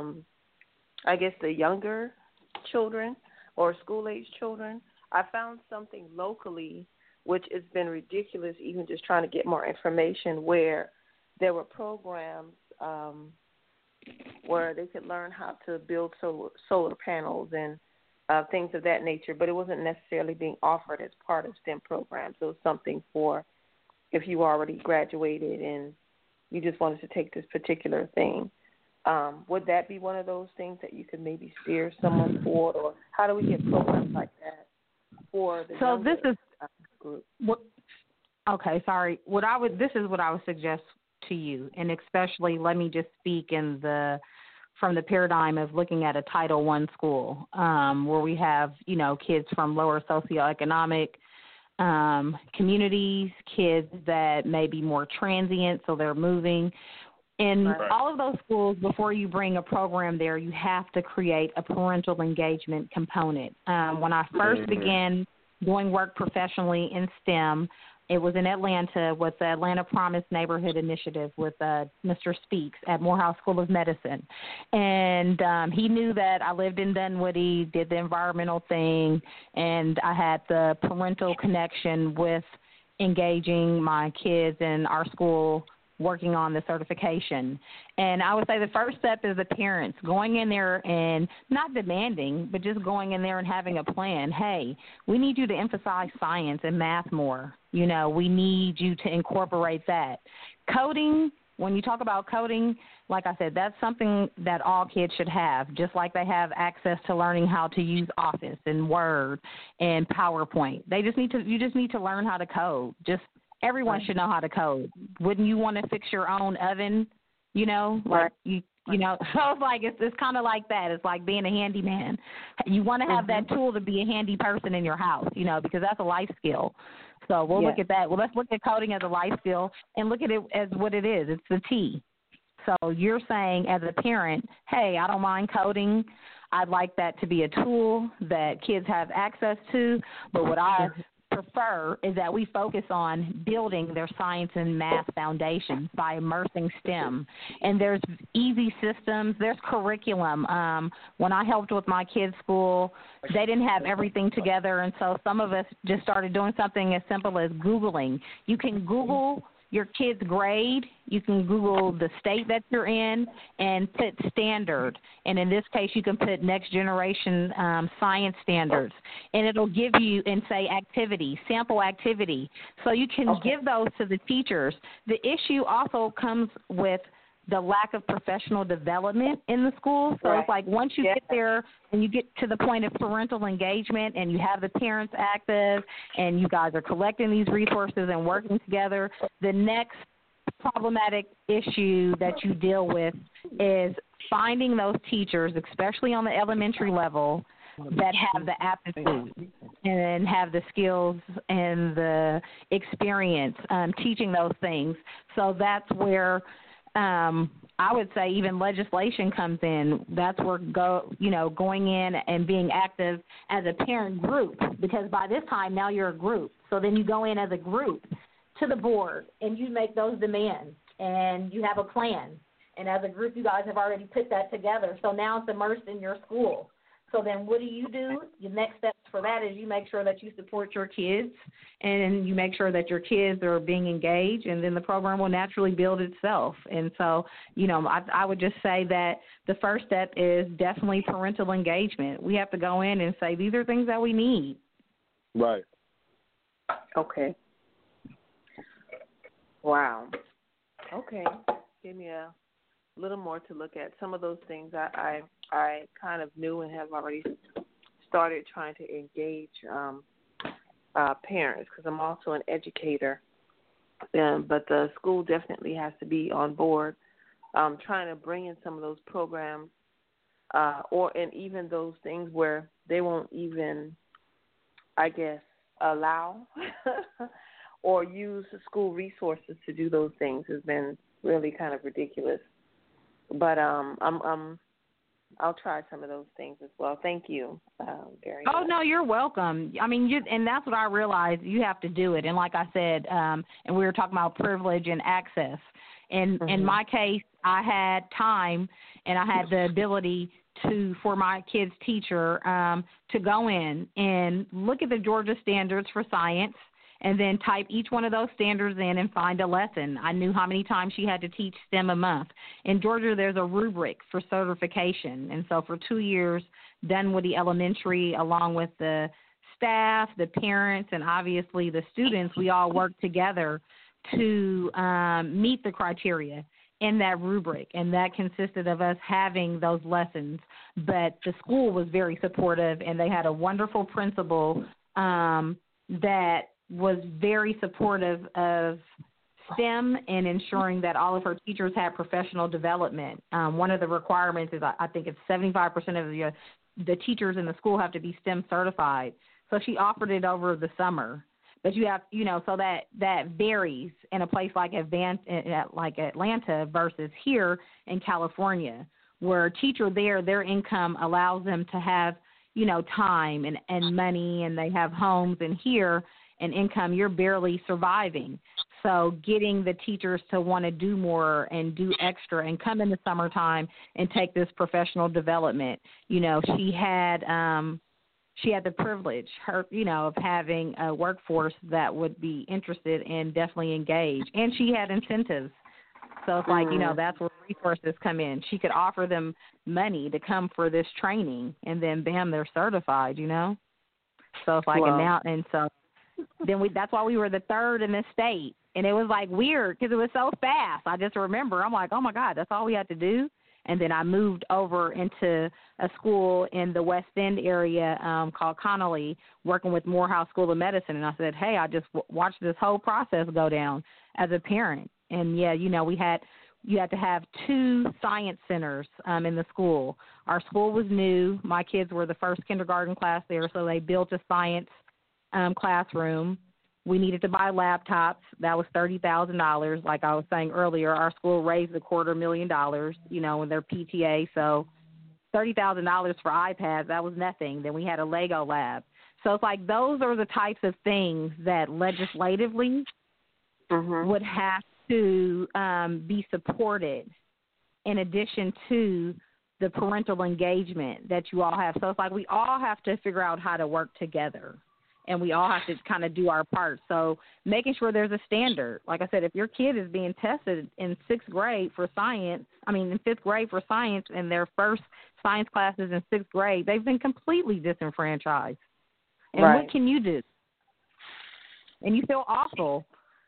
I guess, the younger children or school-age children. I found something locally, which has been ridiculous, even just trying to get more information, where there were programs where they could learn how to build solar panels and things of that nature, but it wasn't necessarily being offered as part of STEM programs. It was something for if you already graduated and you just wanted to take this particular thing. Would that be one of those things that you could maybe steer someone toward, or how do we get programs like that for the younger group? Okay, sorry. This is what I would suggest to you, and especially let me just speak from the paradigm of looking at a Title I school, where we have, kids from lower socioeconomic communities, kids that may be more transient, so they're moving. In all of those schools, before you bring a program there, you have to create a parental engagement component. When I first began doing work professionally in STEM, it was in Atlanta with the Atlanta Promise Neighborhood Initiative with Mr. Speaks at Morehouse School of Medicine. And he knew that I lived in Dunwoody, did the environmental thing, and I had the parental connection with engaging my kids in our school working on the certification. And I would say the first step is the parents going in there and not demanding, but just going in there and having a plan. Hey, we need you to emphasize science and math more. We need you to incorporate that. Coding, when you talk about coding, like I said, that's something that all kids should have, just like they have access to learning how to use Office and Word and PowerPoint. You just need to learn how to code. Everyone should know how to code. Wouldn't you want to fix your own oven? So it's kind of like that. It's like being a handyman. You want to have that tool to be a handy person in your house, because that's a life skill. So we'll look at that. Well, let's look at coding as a life skill and look at it as what it is. It's the T. So you're saying as a parent, hey, I don't mind coding. I'd like that to be a tool that kids have access to. But what I prefer is that we focus on building their science and math foundations by immersing STEM. And there's easy systems. There's curriculum. When I helped with my kids' school, they didn't have everything together, and so some of us just started doing something as simple as Googling. You can Google your kid's grade. You can Google the state that you're in and put standard. And in this case, you can put next generation science standards. And it'll give you, and say activity, sample activity. So you can give those to the teachers. The issue also comes with the lack of professional development in the school. So it's like once you get there and you get to the point of parental engagement and you have the parents active and you guys are collecting these resources and working together, the next problematic issue that you deal with is finding those teachers, especially on the elementary level, that have the aptitude and have the skills and the experience teaching those things. So that's where I would say even legislation comes in. That's where going in and being active as a parent group, because by this time now you're a group. So then you go in as a group to the board and you make those demands and you have a plan. And as a group, you guys have already put that together. So now it's immersed in your school. So then what do? Your next steps for that is you make sure that you support your kids and you make sure that your kids are being engaged, and then the program will naturally build itself. And so, I would just say that the first step is definitely parental engagement. We have to go in and say, these are things that we need. Right. Okay. Wow. Okay. Give me little more to look at. Some of those things I kind of knew and have already started trying to engage parents, because I'm also an educator. But the school definitely has to be on board, trying to bring in some of those programs, and even those things where they won't even, I guess, allow or use school resources to do those things has been really kind of ridiculous. But I'll try some of those things as well. Thank you, very much. Oh, no, you're welcome. I mean, and that's what I realized. You have to do it. And like I said, and we were talking about privilege and access. And in my case, I had time and I had the ability for my kid's teacher to go in and look at the Georgia standards for science and then type each one of those standards in and find a lesson. I knew how many times she had to teach STEM a month. In Georgia, there's a rubric for certification. And so for 2 years, Dunwoody Elementary, along with the staff, the parents, and obviously the students, we all worked together to meet the criteria in that rubric. And that consisted of us having those lessons. But the school was very supportive, and they had a wonderful principal that was very supportive of STEM and ensuring that all of her teachers had professional development. One of the requirements is I think it's 75% of the teachers in the school have to be STEM certified. So she offered it over the summer. But you have, so that varies in a place like Atlanta versus here in California, where a teacher there, their income allows them to have, time and money, and they have homes. And here, and income, you're barely surviving. So getting the teachers to want to do more and do extra and come in the summertime and take this professional development. She had the privilege, of having a workforce that would be interested and definitely engage. And she had incentives. So it's like, that's where resources come in. She could offer them money to come for this training, and then, bam, they're certified, So it's like, that's why we were the third in the state. And it was like weird because it was so fast. I just remember, I'm like, oh my God, that's all we had to do. And then I moved over into a school in the West End area called Connolly, working with Morehouse School of Medicine. And I said, hey, I just watched this whole process go down as a parent. And yeah, you had to have 2 science centers in the school. Our school was new. My kids were the first kindergarten class there, so they built a science classroom. We needed to buy laptops. That was $30,000. Like I was saying earlier, our school raised $250,000, in their PTA. So $30,000 for iPads, that was nothing. Then we had a Lego lab. So it's like those are the types of things that legislatively would have to be supported in addition to the parental engagement that you all have. So it's like we all have to figure out how to work together. And we all have to kind of do our part. So making sure there's a standard. Like I said, if your kid is being tested in 6th grade for science, in 5th grade for science, and their first science classes in 6th grade, they've been completely disenfranchised. And what can you do? And you feel awful.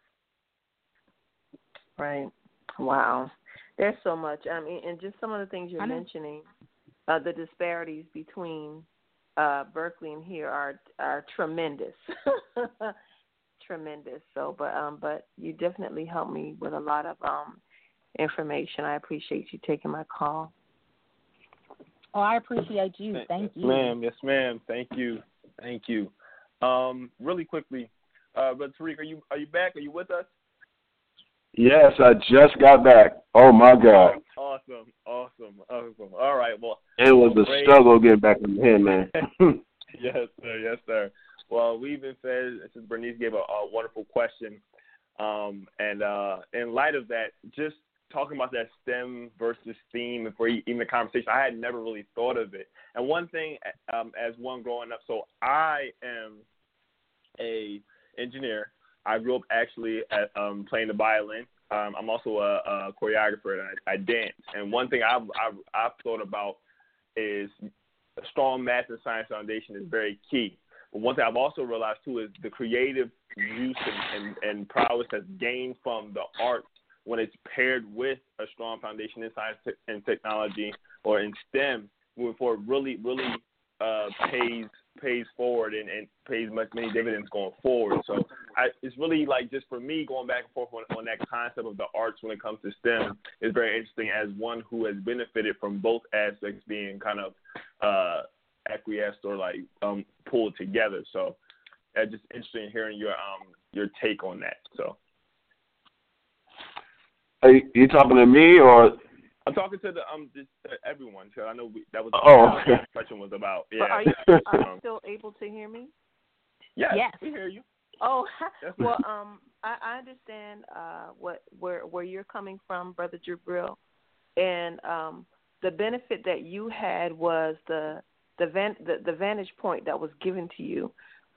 Right. Wow. There's so much. And just some of the things you're mentioning, the disparities between Berkeley and here are tremendous, tremendous. So, but you definitely helped me with a lot of information. I appreciate you taking my call. Oh, I appreciate you. Thank you, ma'am. Yes, ma'am. Thank you. Really quickly, but Tariq, are you back? Are you with us? Yes, I just got back. Oh my God. Awesome. All right. Well, it was a struggle getting back in here, man. Yes, sir. Well, we've been fed. Since Bernice gave a wonderful question, and in light of that, just talking about that STEM versus STEAM, and for even the conversation, I had never really thought of it. And one thing, as one growing up, so I am a engineer. I grew up actually at, playing the violin. I'm also a choreographer, and I dance. And one thing I've thought about is a strong math and science foundation is very key. But one thing I've also realized, too, is the creative use and prowess that's gained from the arts when it's paired with a strong foundation in science and technology or in STEM, moving forward, really pays forward and pays many dividends going forward. So it's really like, just for me, going back and forth on that concept of the arts when it comes to STEM is very interesting, as one who has benefited from both aspects being kind of acquiesced or like pulled together. So it's just interesting hearing your take on that. So are you talking to me or? I'm talking to everyone. So I know that was what the question was about. Yeah. But are you still able to hear me? Yes, Yes. we hear you. Oh, Yes. well, I understand where you're coming from, Brother Jabril, and the benefit that you had was the vantage point that was given to you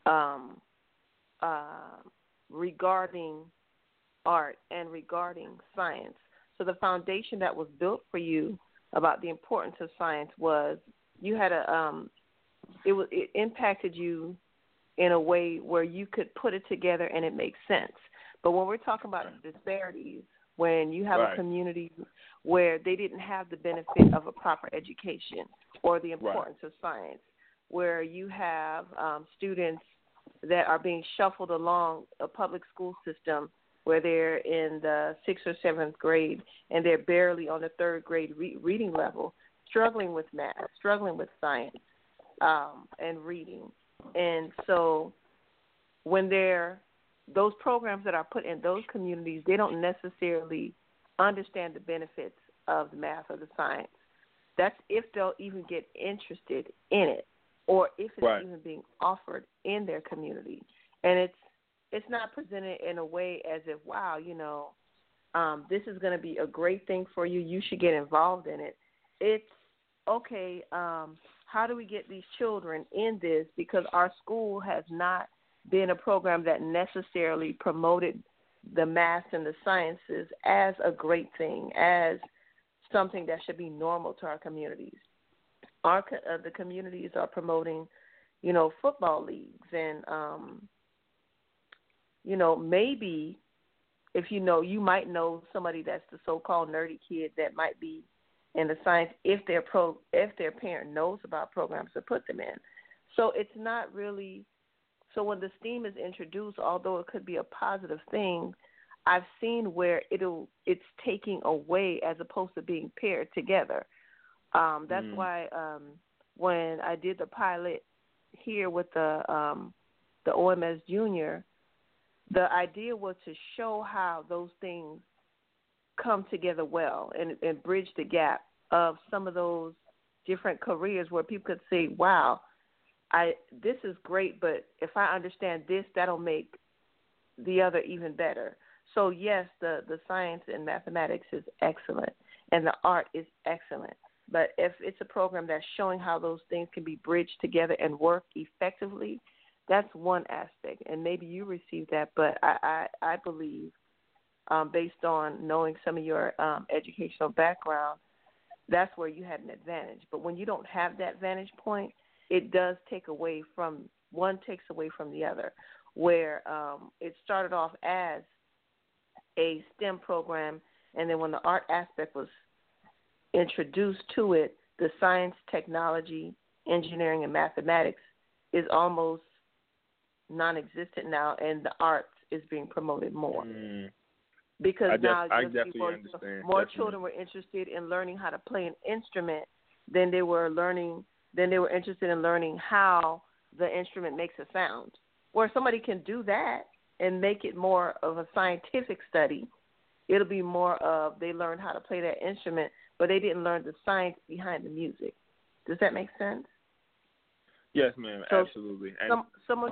regarding art and regarding science. So the foundation that was built for you about the importance of science was you had it impacted you in a way where you could put it together and it makes sense. But when we're talking about disparities, when you have a community where they didn't have the benefit of a proper education or the importance of science, where you have students that are being shuffled along a public school system where they're in the 6th or 7th grade and they're barely on the 3rd grade reading level, struggling with math, struggling with science and reading. And so when those programs that are put in those communities, they don't necessarily understand the benefits of the math or the science. That's if they'll even get interested in it or if it's even being offered in their community. And it's not presented in a way as if, wow, this is going to be a great thing for you. You should get involved in it. It's, okay, how do we get these children in this? Because our school has not been a program that necessarily promoted the math and the sciences as a great thing, as something that should be normal to our communities. The communities are promoting, football leagues and, maybe if you might know somebody that's the so-called nerdy kid that might be in the science if their parent knows about programs to put them in. So it's not really. So when the STEAM is introduced, although it could be a positive thing, I've seen where it's taking away as opposed to being paired together. That's why when I did the pilot here with the OMS Junior, the idea was to show how those things come together well and bridge the gap of some of those different careers where people could say, wow, this is great, but if I understand this, that'll make the other even better. So, yes, the science and mathematics is excellent, and the art is excellent. But if it's a program that's showing how those things can be bridged together and work effectively, that's one aspect. And maybe you received that, but I believe, based on knowing some of your educational background, that's where you had an advantage. But when you don't have that vantage point, it does takes away from the other, where it started off as a STEM program, and then when the art aspect was introduced to it, the science, technology, engineering, and mathematics is almost non-existent now, and the arts is being promoted more. Because I definitely understand. More children were interested in learning how to play an instrument than they were interested in learning how the instrument makes a sound. Where somebody can do that and make it more of a scientific study, it'll be more of they learned how to play that instrument, but they didn't learn the science behind the music. Does that make sense? Yes, ma'am, so absolutely. Someone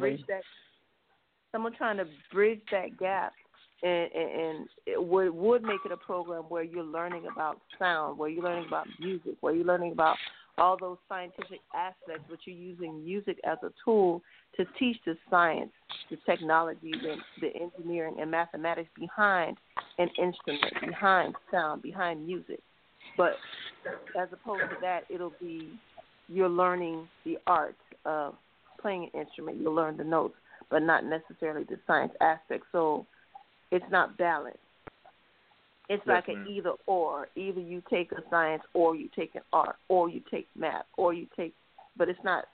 trying to bridge that gap, and it would make it a program where you're learning about sound, where you're learning about music, where you're learning about all those scientific aspects, but you're using music as a tool to teach the science, the technology, the engineering and mathematics behind an instrument, behind sound, behind music. But as opposed to that, it'll be you're learning the art of playing an instrument. You'll learn the notes, but not necessarily the science aspect. So it's not balanced. It's Yes, like ma'am. an either or. Either you take a science or you take an art or you take math or you take, but it's not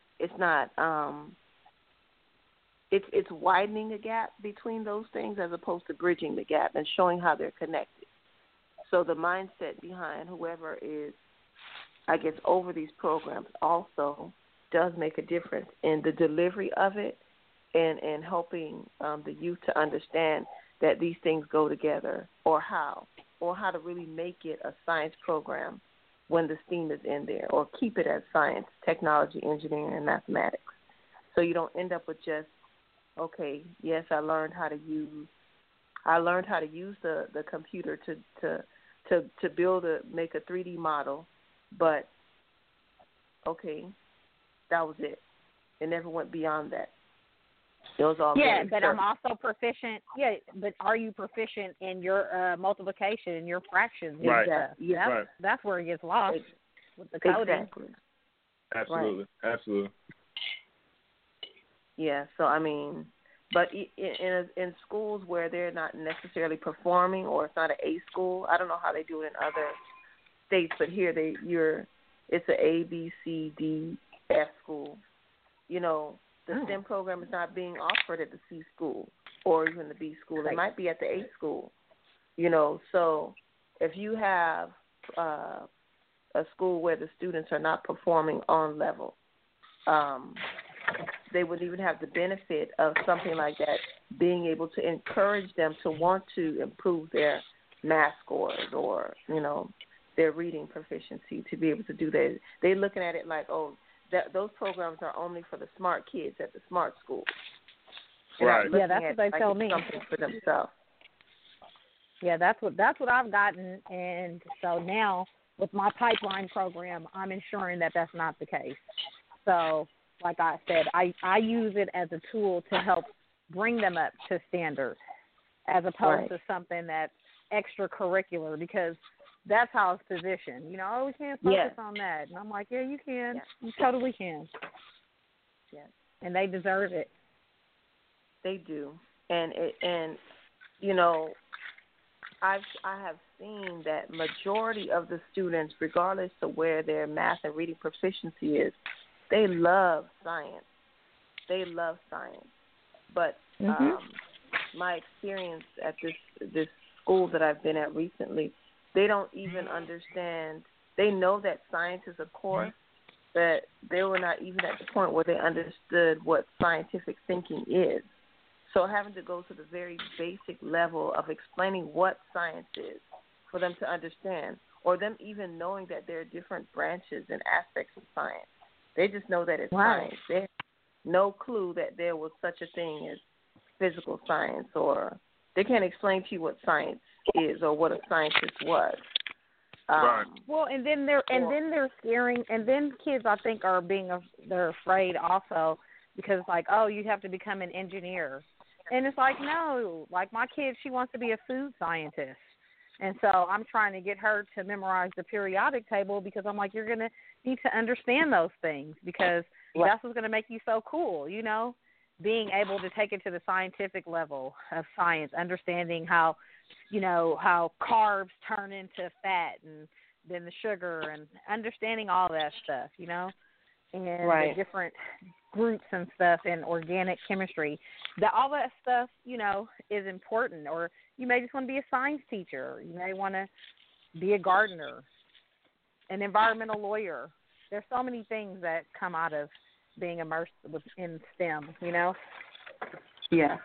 it's widening the gap between those things as opposed to bridging the gap and showing how they're connected. So the mindset behind whoever is, I guess, over these programs also does make a difference in the delivery of it and helping the youth to understand that these things go together, or how to really make it a science program when the STEAM is in there, or keep it as science, technology, engineering, and mathematics. So you don't end up with just, okay, yes, I learned how to use the computer to make a 3D model, but okay, that was it. It never went beyond that. It was all but I'm also proficient. Yeah, but are you proficient in your multiplication and your fractions? And Right. stuff? Yeah. Right. That's where it gets lost with the coding. Exactly. Absolutely. Right. Absolutely. Yeah. So I mean, but in schools where they're not necessarily performing, or it's not an A school, I don't know how they do it in other states, but here it's an A, B, C, D, F school. You know, the STEM program is not being offered at the C school or even the B school. It might be at the A school. You know, so if you have a school where the students are not performing on level, they would even have the benefit of something like that being able to encourage them to want to improve their math scores or, you know, their reading proficiency to be able to do that. They're looking at it like, those programs are only for the smart kids at the smart school. Right. Yeah, that's what they tell me. Something for themselves. Yeah, that's what I've gotten, and so now with my pipeline program, I'm ensuring that that's not the case. So, like I said, I use it as a tool to help bring them up to standard, as opposed to something that's extracurricular, because that's how it's positioned. You know, we can't focus on that. And I'm like, yeah, you can. Yeah. You totally can. Yes. And they deserve it. They do. And you know, I have seen that majority of the students, regardless of where their math and reading proficiency is, they love science. They love science. But my experience at this school that I've been at recently, they don't even understand. They know that science is a course, but they were not even at the point where they understood what scientific thinking is. So having to go to the very basic level of explaining what science is for them to understand, or them even knowing that there are different branches and aspects of science. They just know that it's science. They have no clue that there was such a thing as physical science, or they can't explain to you what science is or what a scientist was. Right. Well, and then they're scaring, and then kids, I think, they're afraid also, because it's like, oh, you have to become an engineer. And it's like, no, like my kid, she wants to be a food scientist. And so I'm trying to get her to memorize the periodic table, because I'm like, you're going to need to understand those things, because that's what's going to make you so cool, you know, being able to take it to the scientific level of science, understanding how, you know, how carbs turn into fat and then the sugar, and understanding all that stuff, you know, and the different groups and stuff in organic chemistry. All that stuff, you know, is important. Or you may just want to be a science teacher. You may want to be a gardener, an environmental lawyer. There's so many things that come out of being immersed in STEM, you know? Yeah.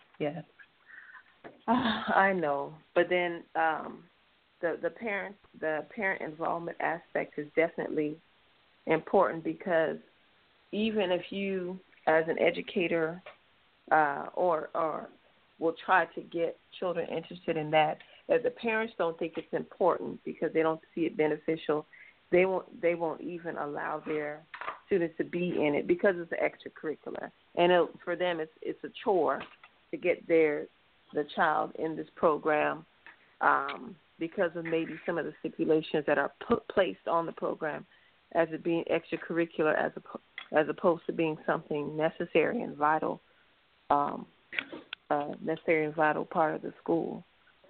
I know. But then the parent involvement aspect is definitely important, because even if you, as an educator, or will try to get children interested in that, if the parents don't think it's important because they don't see it beneficial, they won't even allow their students to be in it, because it's an extracurricular, and for them it's a chore to get the child in this program, because of maybe some of the stipulations that are placed on the program as it being extracurricular, as opposed to being something necessary and vital part of the school.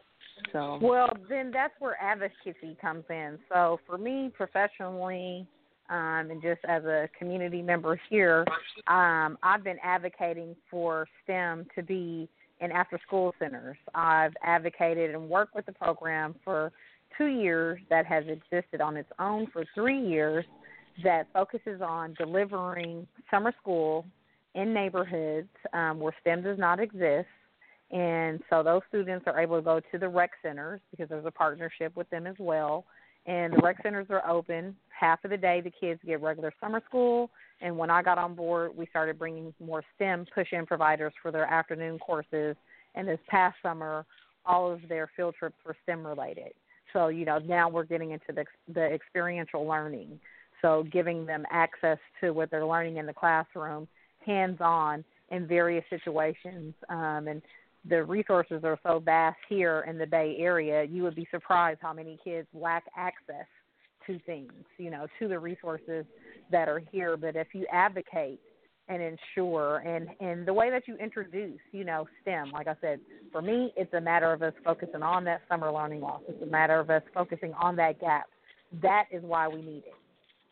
So well, then that's where advocacy comes in. So for me, professionally, and just as a community member here, I've been advocating for STEM to be in after-school centers. I've advocated and worked with the program for 2 years that has existed on its own for 3 years that focuses on delivering summer school in neighborhoods where STEM does not exist. And so those students are able to go to the rec centers because there's a partnership with them as well. And the rec centers are open. Half of the day the kids get regular summer school. And when I got on board, we started bringing more STEM push-in providers for their afternoon courses. And this past summer, all of their field trips were STEM-related. So, now we're getting into the experiential learning. So giving them access to what they're learning in the classroom, hands-on in various situations. And the resources are so vast here in the Bay Area, you would be surprised how many kids lack access to things, to the resources that are here. But if you advocate and ensure and the way that you introduce, STEM, like I said, for me, it's a matter of us focusing on that summer learning loss. It's a matter of us focusing on that gap. That is why we need it.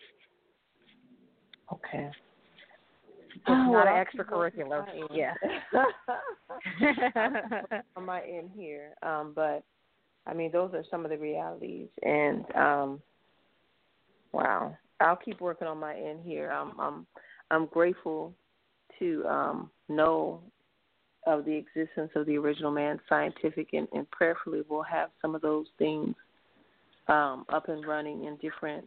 Okay. It's not an extracurricular. Yeah. On my end here, but I mean, those are some of the realities, and wow, I'll keep working on my end here. I'm grateful to know of the existence of the Original Man Scientific, and prayerfully we'll have some of those things up and running in different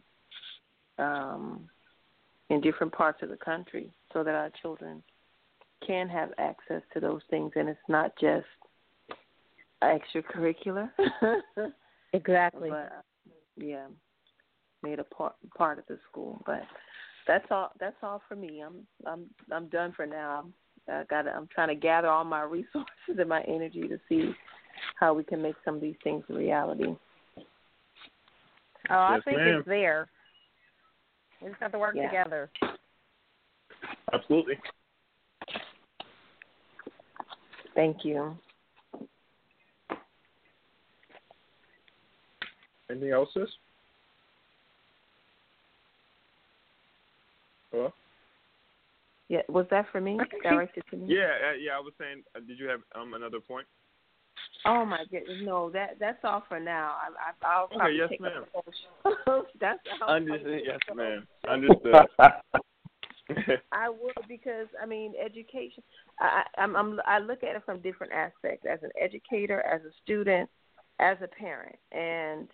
parts of the country, so that our children can have access to those things, and it's not just extracurricular. Exactly. But yeah, made a part of the school. But that's all. That's all for me. I'm done for now. I'm trying to gather all my resources and my energy to see how we can make some of these things a reality. Oh, I Yes, think ma'am. it's there. We just have to work together. Absolutely. Thank you. Anything else, sis? Hello? Yeah, was that for me? Directed to me? Yeah. I was saying, did you have another point? Oh my goodness, no, that's all for now. I'll probably yes, take ma'am. a post. That's all. Understood. Yes, ma'am. Understood. I would, because I mean, education. I look at it from different aspects, as an educator, as a student, as a parent, and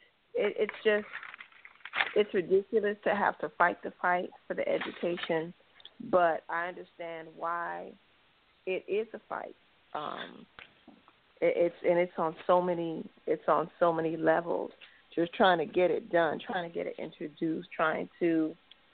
it's ridiculous to have to fight the fight for the education, but I understand why it is a fight. It's on so many levels. Just trying to get it done, trying to get it introduced, trying to.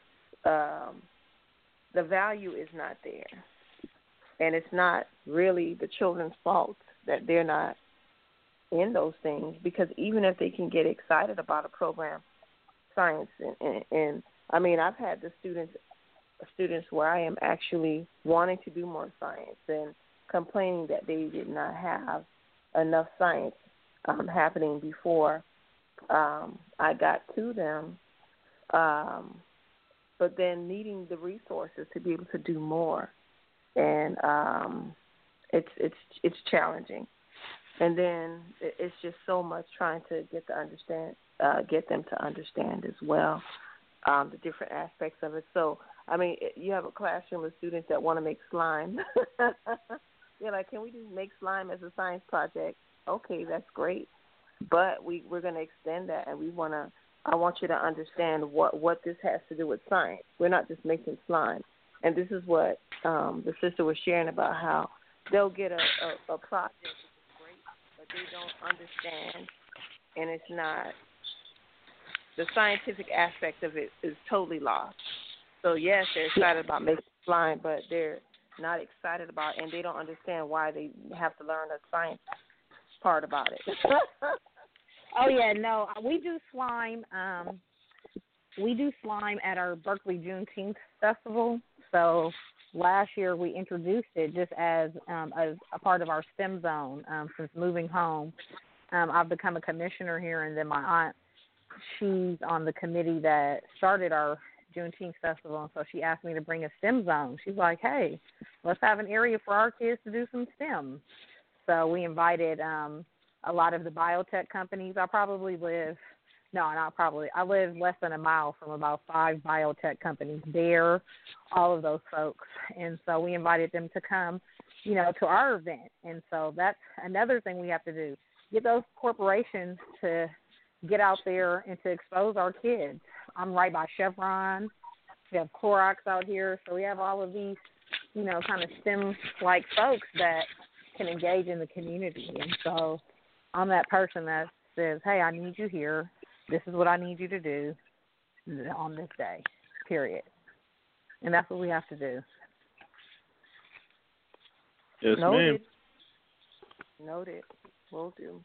The value is not there, and it's not really the children's fault that they're not in those things, because even if they can get excited about a program, science, and I mean, I've had the students where I am actually wanting to do more science and complaining that they did not have enough science happening before I got to them, but then needing the resources to be able to do more, and it's challenging. And then it's just so much trying to get them to understand as well the different aspects of it. So, I mean, you have a classroom of students that want to make slime. They're like, can we just make slime as a science project? Okay, that's great. But we're going to extend that, and I want you to understand what this has to do with science. We're not just making slime. And this is what the sister was sharing about, how they'll get a project, which is great, but they don't understand, and it's not, the scientific aspect of it is totally lost. So, yes, they're excited about making slime, but they're not excited about, and they don't understand why they have to learn the science part about it. Oh yeah, no, we do slime. We do slime at our Berkeley Juneteenth festival. So last year we introduced it just as a part of our STEM zone since moving home, I've become a commissioner here, and then my aunt, she's on the committee that started our Juneteenth festival, and so she asked me to bring a STEM zone. She's like, hey, let's have an area for our kids to do some STEM. So we invited a lot of the biotech companies. I live less than a mile from about 5 biotech companies there, all of those folks. And so we invited them to come, to our event. And so that's another thing we have to do, get those corporations to get out there and to expose our kids. I'm right by Chevron. We have Clorox out here. So we have all of these, kind of STEM-like folks that can engage in the community. And so I'm that person that says, hey, I need you here. This is what I need you to do on this day, period. And that's what we have to do. Yes, Noted. ma'am. Noted. Will do.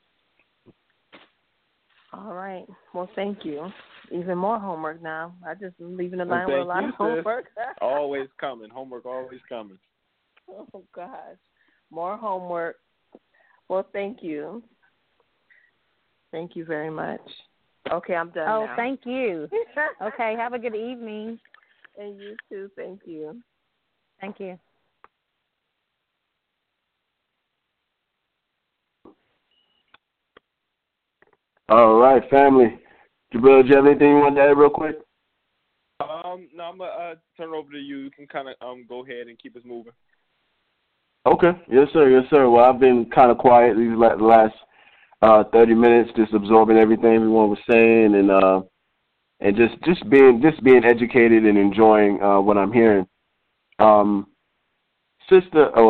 All right. Well, thank you. Even more homework now. I just am leaving the line with a lot of homework. Always coming. Homework always coming. Oh, gosh. More homework. Well, thank you. Thank you very much. Okay, I'm done now. Oh, thank you. Okay, have a good evening. And you too. Thank you. Thank you. All right, family. Jabril, do you have anything you want to add real quick? No, I'm gonna turn it over to you. You can kind of go ahead and keep us moving. Okay. Yes, sir. Yes, sir. Well, I've been kind of quiet these last 30 minutes, just absorbing everything everyone was saying, and just being educated and enjoying what I'm hearing. Since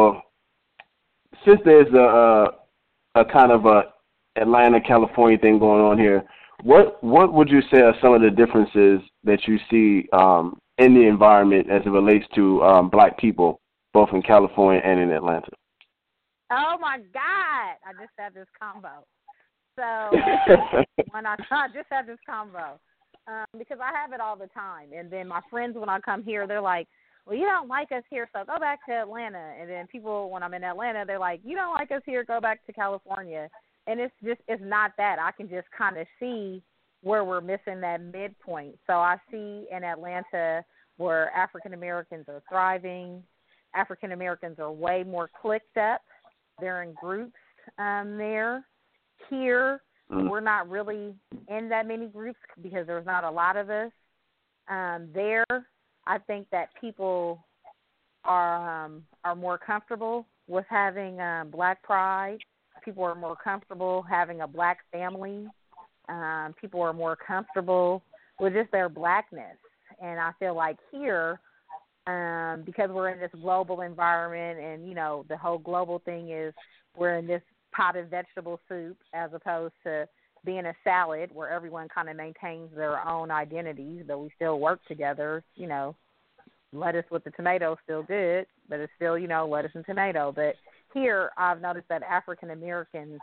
there's a kind of a Atlanta, California thing going on here, what would you say are some of the differences that you see in the environment as it relates to black people, both in California and in Atlanta? Oh my God! I just had this combo. So when I just had this combo because I have it all the time, and then my friends when I come here, they're like, "Well, you don't like us here, so go back to Atlanta." And then people when I'm in Atlanta, they're like, "You don't like us here, go back to California." And it's not that. I can just kind of see where we're missing that midpoint. So I see in Atlanta where African Americans are thriving. African Americans are way more clicked up. They're in groups there. Here, we're not really in that many groups because there's not a lot of us. There, I think that people are more comfortable with having black pride. People are more comfortable having a black family. People are more comfortable with just their blackness. And I feel like here, because we're in this global environment and, the whole global thing is we're in this pot of vegetable soup as opposed to being a salad where everyone kind of maintains their own identities, but we still work together. Lettuce with the tomato is still good, but it's still, lettuce and tomato. But here I've noticed that African Americans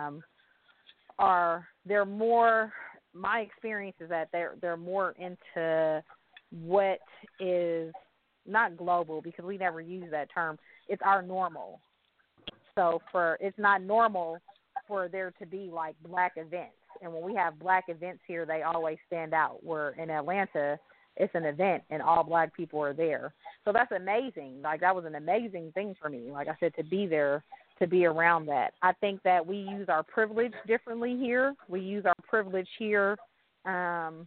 they're more, my experience is that they're more into what is not global because we never use that term. It's our normal. So it's not normal for there to be like black events. And when we have black events here, they always stand out. Where in Atlanta, it's an event and all black people are there. So that's amazing. Like that was an amazing thing for me. Like I said, to be there, to be around that. I think that we use our privilege differently here. We use our privilege here. And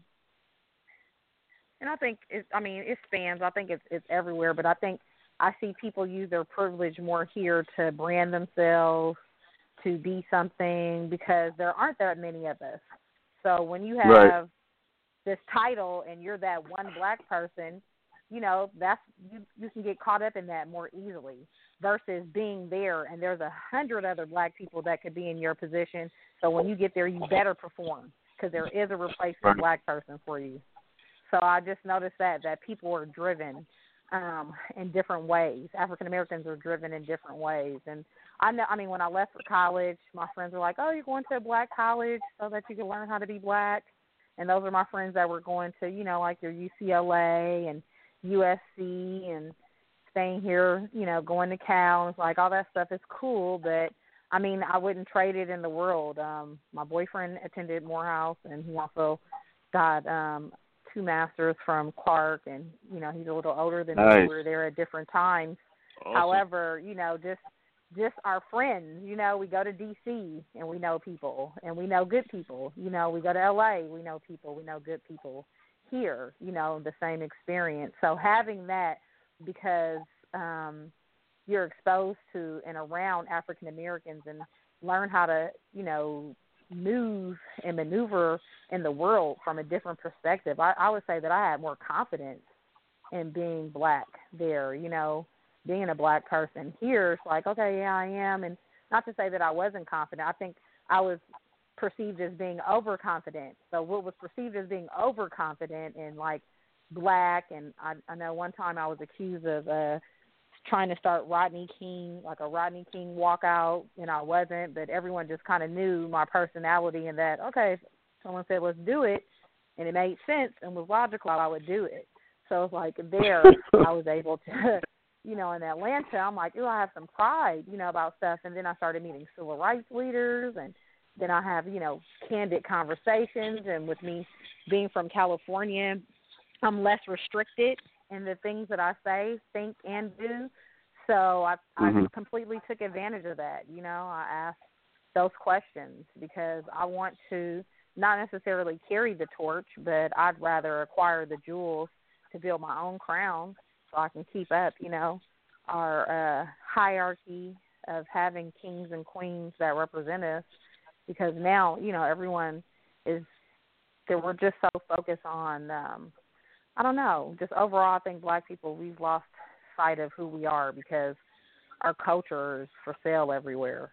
I think it spans. I think it's everywhere, but I think I see people use their privilege more here to brand themselves, to be something, because there aren't that many of us. So when you have this title and you're that one black person, that's you can get caught up in that more easily versus being there and there's 100 other black people that could be in your position. So when you get there, you better perform because there is a replacement black person for you. So I just noticed that people are driven in different ways. African Americans are driven in different ways. And when I left for college, my friends were like, "Oh, you're going to a black college so that you can learn how to be black." And those are my friends that were going to, like your UCLA and USC and staying here, going to Cal. And it's like all that stuff is cool, but I mean, I wouldn't trade it in the world. My boyfriend attended Morehouse, and he also got 2 masters from Clark, and, you know, he's a little older than me. We were there at different times. Awesome. However, you know, just our friends, you know, we go to D.C. and we know people, and we know good people. You know, we go to L.A., we know people, we know good people here, you know, the same experience. So having that, because you're exposed to and around African Americans and learn how to, you know, move and maneuver in the world from a different perspective. I would say that I had more confidence in being black there, you know, being a black person. Here, it's like, okay, yeah, I am. And not to say that I wasn't confident. I think I was perceived as being overconfident. So what was perceived as being overconfident and, like, black, and I know one time I was accused of trying to start Rodney King, like a Rodney King walkout, and I wasn't, but everyone just kind of knew my personality and that, okay, if someone said, let's do it, and it made sense and was logical, I would do it. So it's like there I was able to, you know, in Atlanta, I'm like, I have some pride, you know, about stuff. And then I started meeting civil rights leaders, and then I have, you know, candid conversations. And with me being from California, I'm less restricted in the things that I say, think, and do. So I completely took advantage of that. You know, I asked those questions because I want to not necessarily carry the torch, but I'd rather acquire the jewels to build my own crown so I can keep up, you know, our hierarchy of having kings and queens that represent us. Because now, you know, everyone is, that we're just so focused on, I don't know, just overall I think black people, we've lost sight of who we are because our culture is for sale everywhere.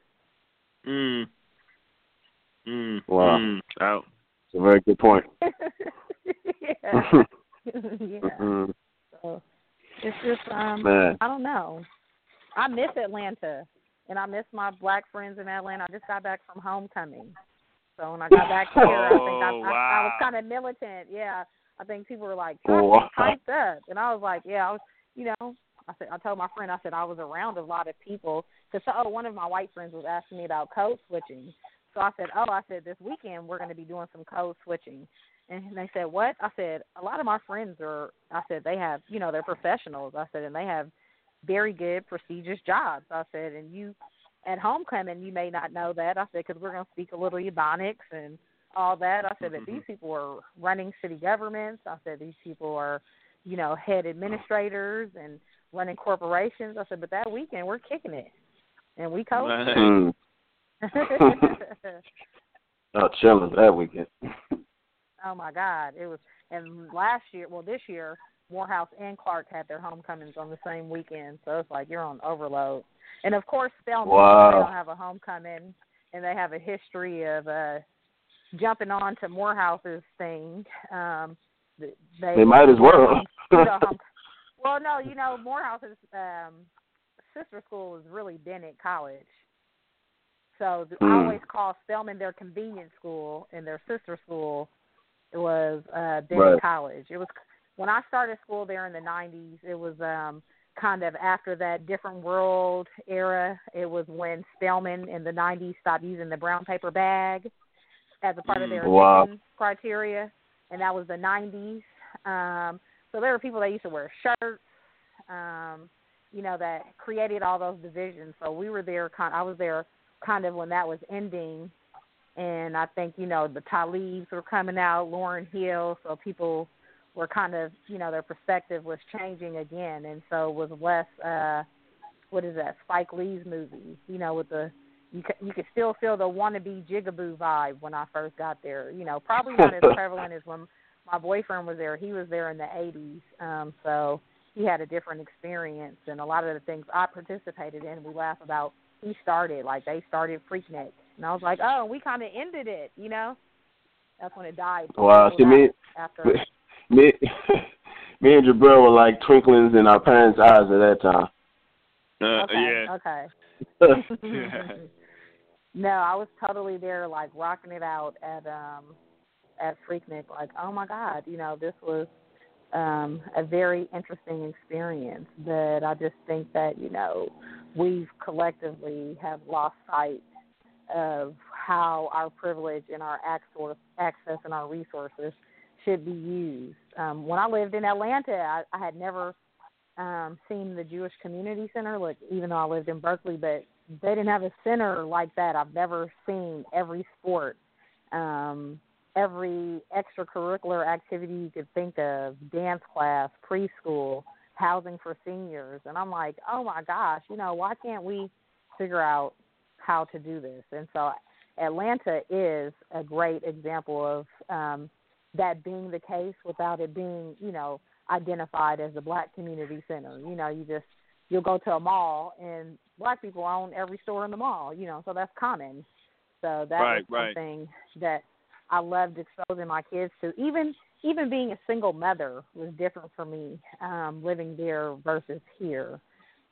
Wow. Out. It's a very good point. Yeah. Yeah. So it's just, I don't know. I miss Atlanta, and I miss my black friends in Atlanta. I just got back from homecoming. So when I got back here, I think I was kind of militant. Yeah. I think people were like, hyped up. And I was like, yeah, I was, you know, I told my friend, I said I was around a lot of people. Because, one of my white friends was asking me about code switching. So I said, this weekend we're going to be doing some code switching. And they said, what? I said, a lot of my friends they have, you know, they're professionals. I said, and they have very good, prestigious jobs. I said, and you, at homecoming, you may not know that. I said, because we're going to speak a little Ebonics and all that. I said, but these people are running city governments. I said, these people are, you know, head administrators and running corporations. I said, but that weekend we're kicking it. And we coached. Chilling that weekend. Oh, my God. It was, and this year, Morehouse and Clark had their homecomings on the same weekend. So it's like you're on overload. And, of course, Spelman, they don't have a homecoming, and they have a history of jumping on to Morehouse's thing. They might as well. Well, no, you know, Morehouse's sister school is really Bennett College. So I always call Spelman their convenience school, and their sister school was Bennett College. It was when I started school there in the 90s. It was kind of after that different world era. It was when Spelman in the 90s stopped using the brown paper bag as a part of their admission criteria, and that was the 90s. So there were people that used to wear shirts, you know, that created all those divisions. So we were there. I was there kind of when that was ending, and I think, you know, the Talibs were coming out, Lauryn Hill, so people were kind of, you know, their perspective was changing again, and so it was less, Spike Lee's movie, you know, with the, you could still feel the wannabe jigaboo vibe when I first got there, you know, probably not as prevalent as when my boyfriend was there. He was there in the 80s, so he had a different experience, and a lot of the things I participated in, we laugh about, they started Freaknik. And I was like, oh, we kind of ended it, you know? That's when it died. Wow. See, me and Jabril were like twinklings in our parents' eyes at that time. Okay. No, I was totally there, like, rocking it out at Freaknik. Like, oh, my God, you know, this was a very interesting experience. But I just think that, you know, we've collectively have lost sight of how our privilege and our access and our resources should be used. When I lived in Atlanta, I had never seen the Jewish Community Center, like, even though I lived in Berkeley, but they didn't have a center like that. I've never seen every sport, every extracurricular activity you could think of, dance class, preschool, housing for seniors. And I'm like, oh, my gosh, why can't we figure out how to do this? And so Atlanta is a great example of that being the case without it being, identified as a Black community center. You'll go to a mall and Black people own every store in the mall, so that's common. So that's something that I loved exposing my kids to. Even being a single mother was different for me, living there versus here.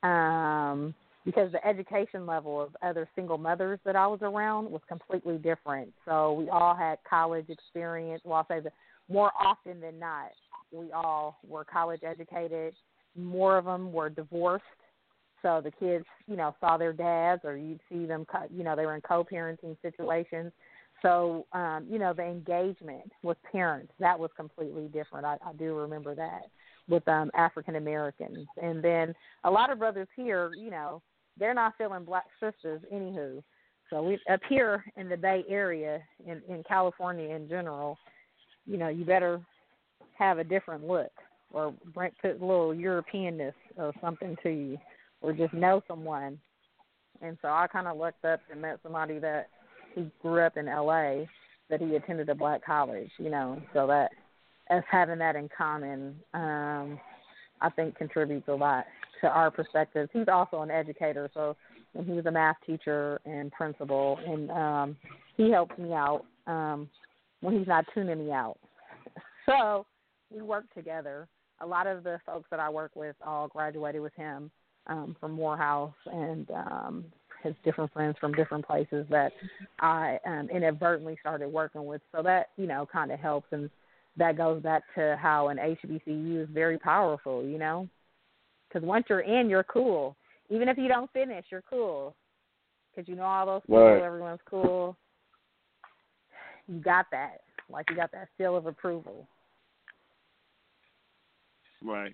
Because the education level of other single mothers that I was around was completely different. So we all had college experience. Well, I'll say that more often than not, we all were college educated. More of them were divorced. So the kids, saw their dads, or you'd see them, they were in co-parenting situations. So, the engagement with parents, that was completely different. I do remember that with African Americans. And then a lot of brothers here, they're not feeling Black sisters anywho. So we up here in the Bay Area, in California in general, you better have a different look or put a little Europeanness or something to you, or just know someone. And so I kind of looked up and met somebody that he grew up in L.A., that he attended a Black college, so that us having that in common, I think contributes a lot to our perspectives. He's also an educator, so and he was a math teacher and principal, and he helps me out when he's not tuning me out. So we work together. A lot of the folks that I work with all graduated with him from Morehouse, and his different friends from different places that I inadvertently started working with. So that, kind of helps, and that goes back to how an HBCU is very powerful, because once you're in, you're cool. Even if you don't finish, you're cool, because all those people, right. Everyone's cool. You got that. Like, you got that seal of approval. Right.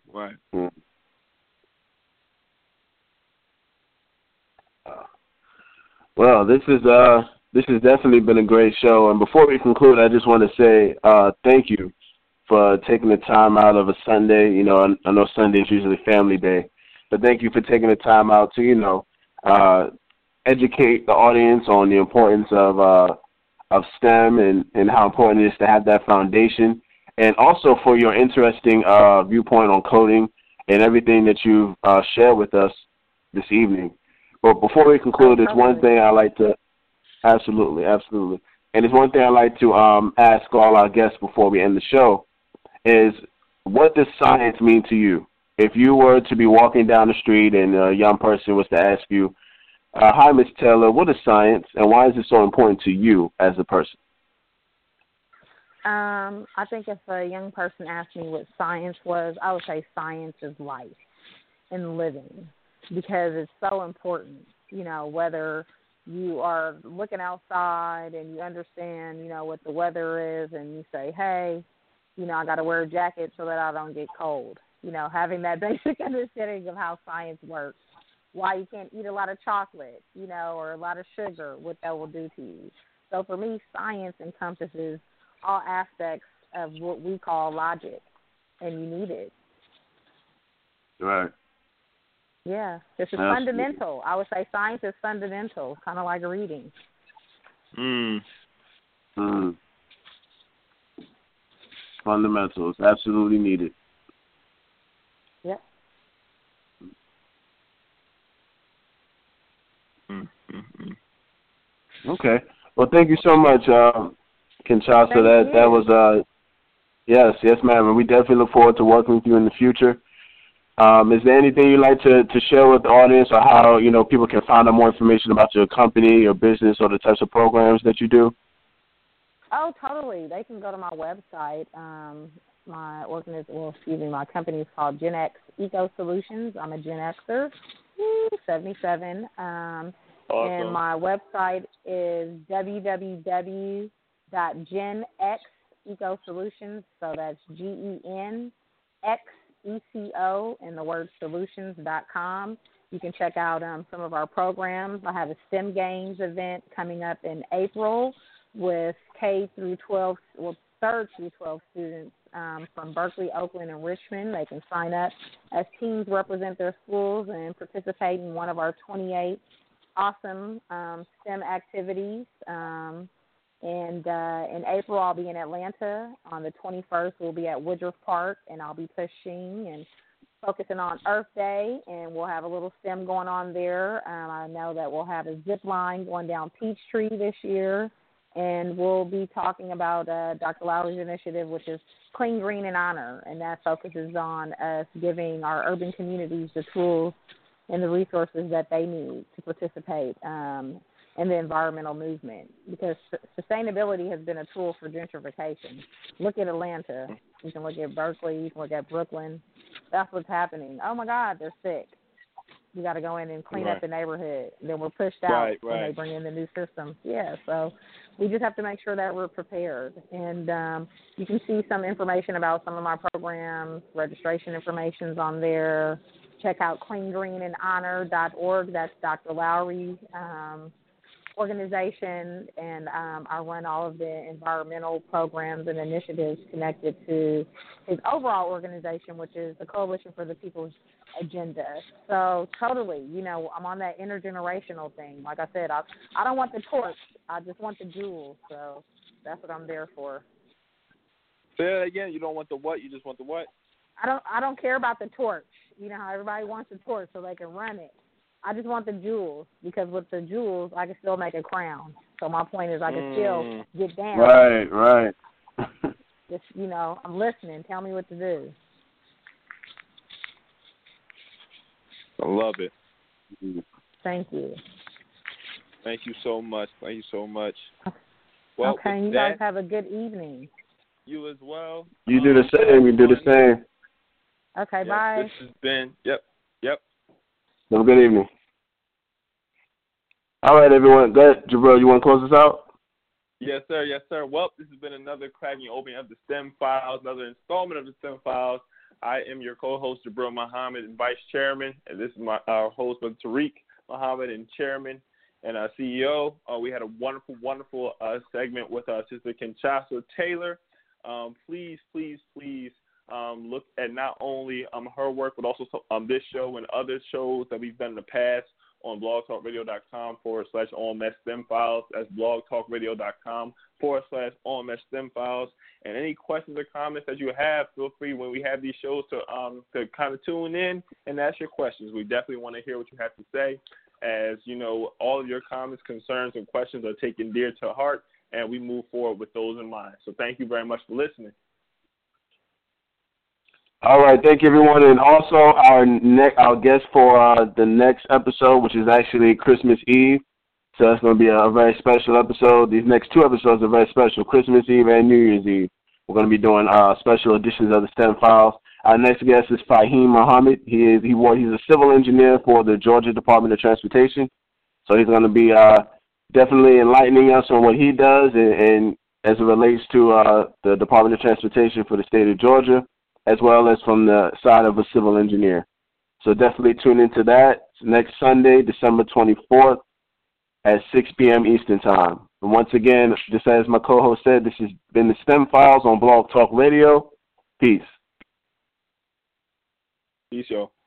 Well, this has definitely been a great show. And before we conclude, I just want to say thank you for taking the time out of a Sunday. I know Sunday is usually family day, but thank you for taking the time out to educate the audience on the importance of STEM and how important it is to have that foundation, and also for your interesting viewpoint on coding and everything that you've shared with us this evening. But before we conclude, there's one thing I like to absolutely, and there's one thing I like to ask all our guests before we end the show is, what does science mean to you? If you were to be walking down the street and a young person was to ask you, hi, Ms. Taylor, what is science, and why is it so important to you as a person? I think if a young person asked me what science was, I would say science is life and living, because it's so important, whether you are looking outside and you understand, what the weather is, and you say, hey, I got to wear a jacket so that I don't get cold, having that basic understanding of how science works, why you can't eat a lot of chocolate, or a lot of sugar, what that will do to you. So for me, science encompasses all aspects of what we call logic, and you need it. Right. Yeah, this is fundamental. I would say science is fundamental, kind of like reading. Fundamentals, absolutely needed. Yep. Okay. Well, thank you so much, Kinshasa. That was yes, ma'am. And we definitely look forward to working with you in the future. Is there anything you'd like to share with the audience, or how people can find out more information about your company, your business, or the types of programs that you do? Oh, totally. They can go to my website. My company is called Gen X Eco Solutions. I'm a Gen Xer, 77. Awesome. And my website is www.GenXEcoSolutions. So that's GenXECO and the word solutions.com. You can check out some of our programs. I have a STEM Games event coming up in April with K through 12, well, 3rd through 12 students from Berkeley, Oakland, and Richmond. They can sign up as teams represent their schools and participate in one of our 28 awesome STEM activities. And in April, I'll be in Atlanta. On the 21st, we'll be at Woodruff Park, and I'll be pushing and focusing on Earth Day, and we'll have a little STEM going on there. I know that we'll have a zip line going down Peachtree this year, and we'll be talking about Dr. Lowry's initiative, which is Clean, Green, and Honor, and that focuses on us giving our urban communities the tools and the resources that they need to participate in the environmental movement, because sustainability has been a tool for gentrification. Look at Atlanta. You can look at Berkeley. You can look at Brooklyn. That's what's happening. Oh, my God, they're sick. We got to go in and clean up the neighborhood. Then we're pushed out when they bring in the new system. Yeah, so we just have to make sure that we're prepared. And you can see some information about some of my programs. Registration information's on there. Check out cleangreenandhonor.org. That's Dr. Lowry organization, and I run all of the environmental programs and initiatives connected to his overall organization, which is the Coalition for the People's Agenda. So totally, I'm on that intergenerational thing. Like I said, I don't want the torch. I just want the jewels. So that's what I'm there for. Say that again. You don't want the what? You just want the what? I don't care about the torch. You know how everybody wants the torch so they can run it. I just want the jewels, because with the jewels, I can still make a crown. So my point is I can still get down. Right. Just, I'm listening. Tell me what to do. I love it. Thank you. Thank you so much. Well, okay, you guys have a good evening. You as well. You do the same. Okay, bye. This has been, Yep. Have a good evening. All right, everyone. Go ahead, Jabril. You want to close this out? Yes, sir. Well, this has been another cracking opening of the STEM Files, another installment of the STEM Files. I am your co-host, Jabril Muhammad, and Vice Chairman, and this is our host, Tariq Muhammad, and Chairman and our CEO. We had a wonderful segment with Sister Kinshasa Taylor. Please look at not only her work, but also this show and other shows that we've done in the past on blogtalkradio.com/OMSStemFiles. That's blogtalkradio.com/OMSStemFiles. And any questions or comments that you have, feel free when we have these shows to kind of tune in and ask your questions. We definitely want to hear what you have to say. As you know, all of your comments, concerns, and questions are taken dear to heart, and we move forward with those in mind. So thank you very much for listening. All right, thank you, everyone. And also our guest for the next episode, which is actually Christmas Eve. So it's going to be a very special episode. These next two episodes are very special, Christmas Eve and New Year's Eve. We're going to be doing special editions of the STEM Files. Our next guest is Fahim Muhammad. He's a civil engineer for the Georgia Department of Transportation. So he's going to be definitely enlightening us on what he does and as it relates to the Department of Transportation for the state of Georgia, as well as from the side of a civil engineer. So definitely tune into that. It's next Sunday, December 24th at 6 p.m. Eastern Time. And once again, just as my co-host said, this has been the STEM Files on Blog Talk Radio. Peace. Peace, y'all.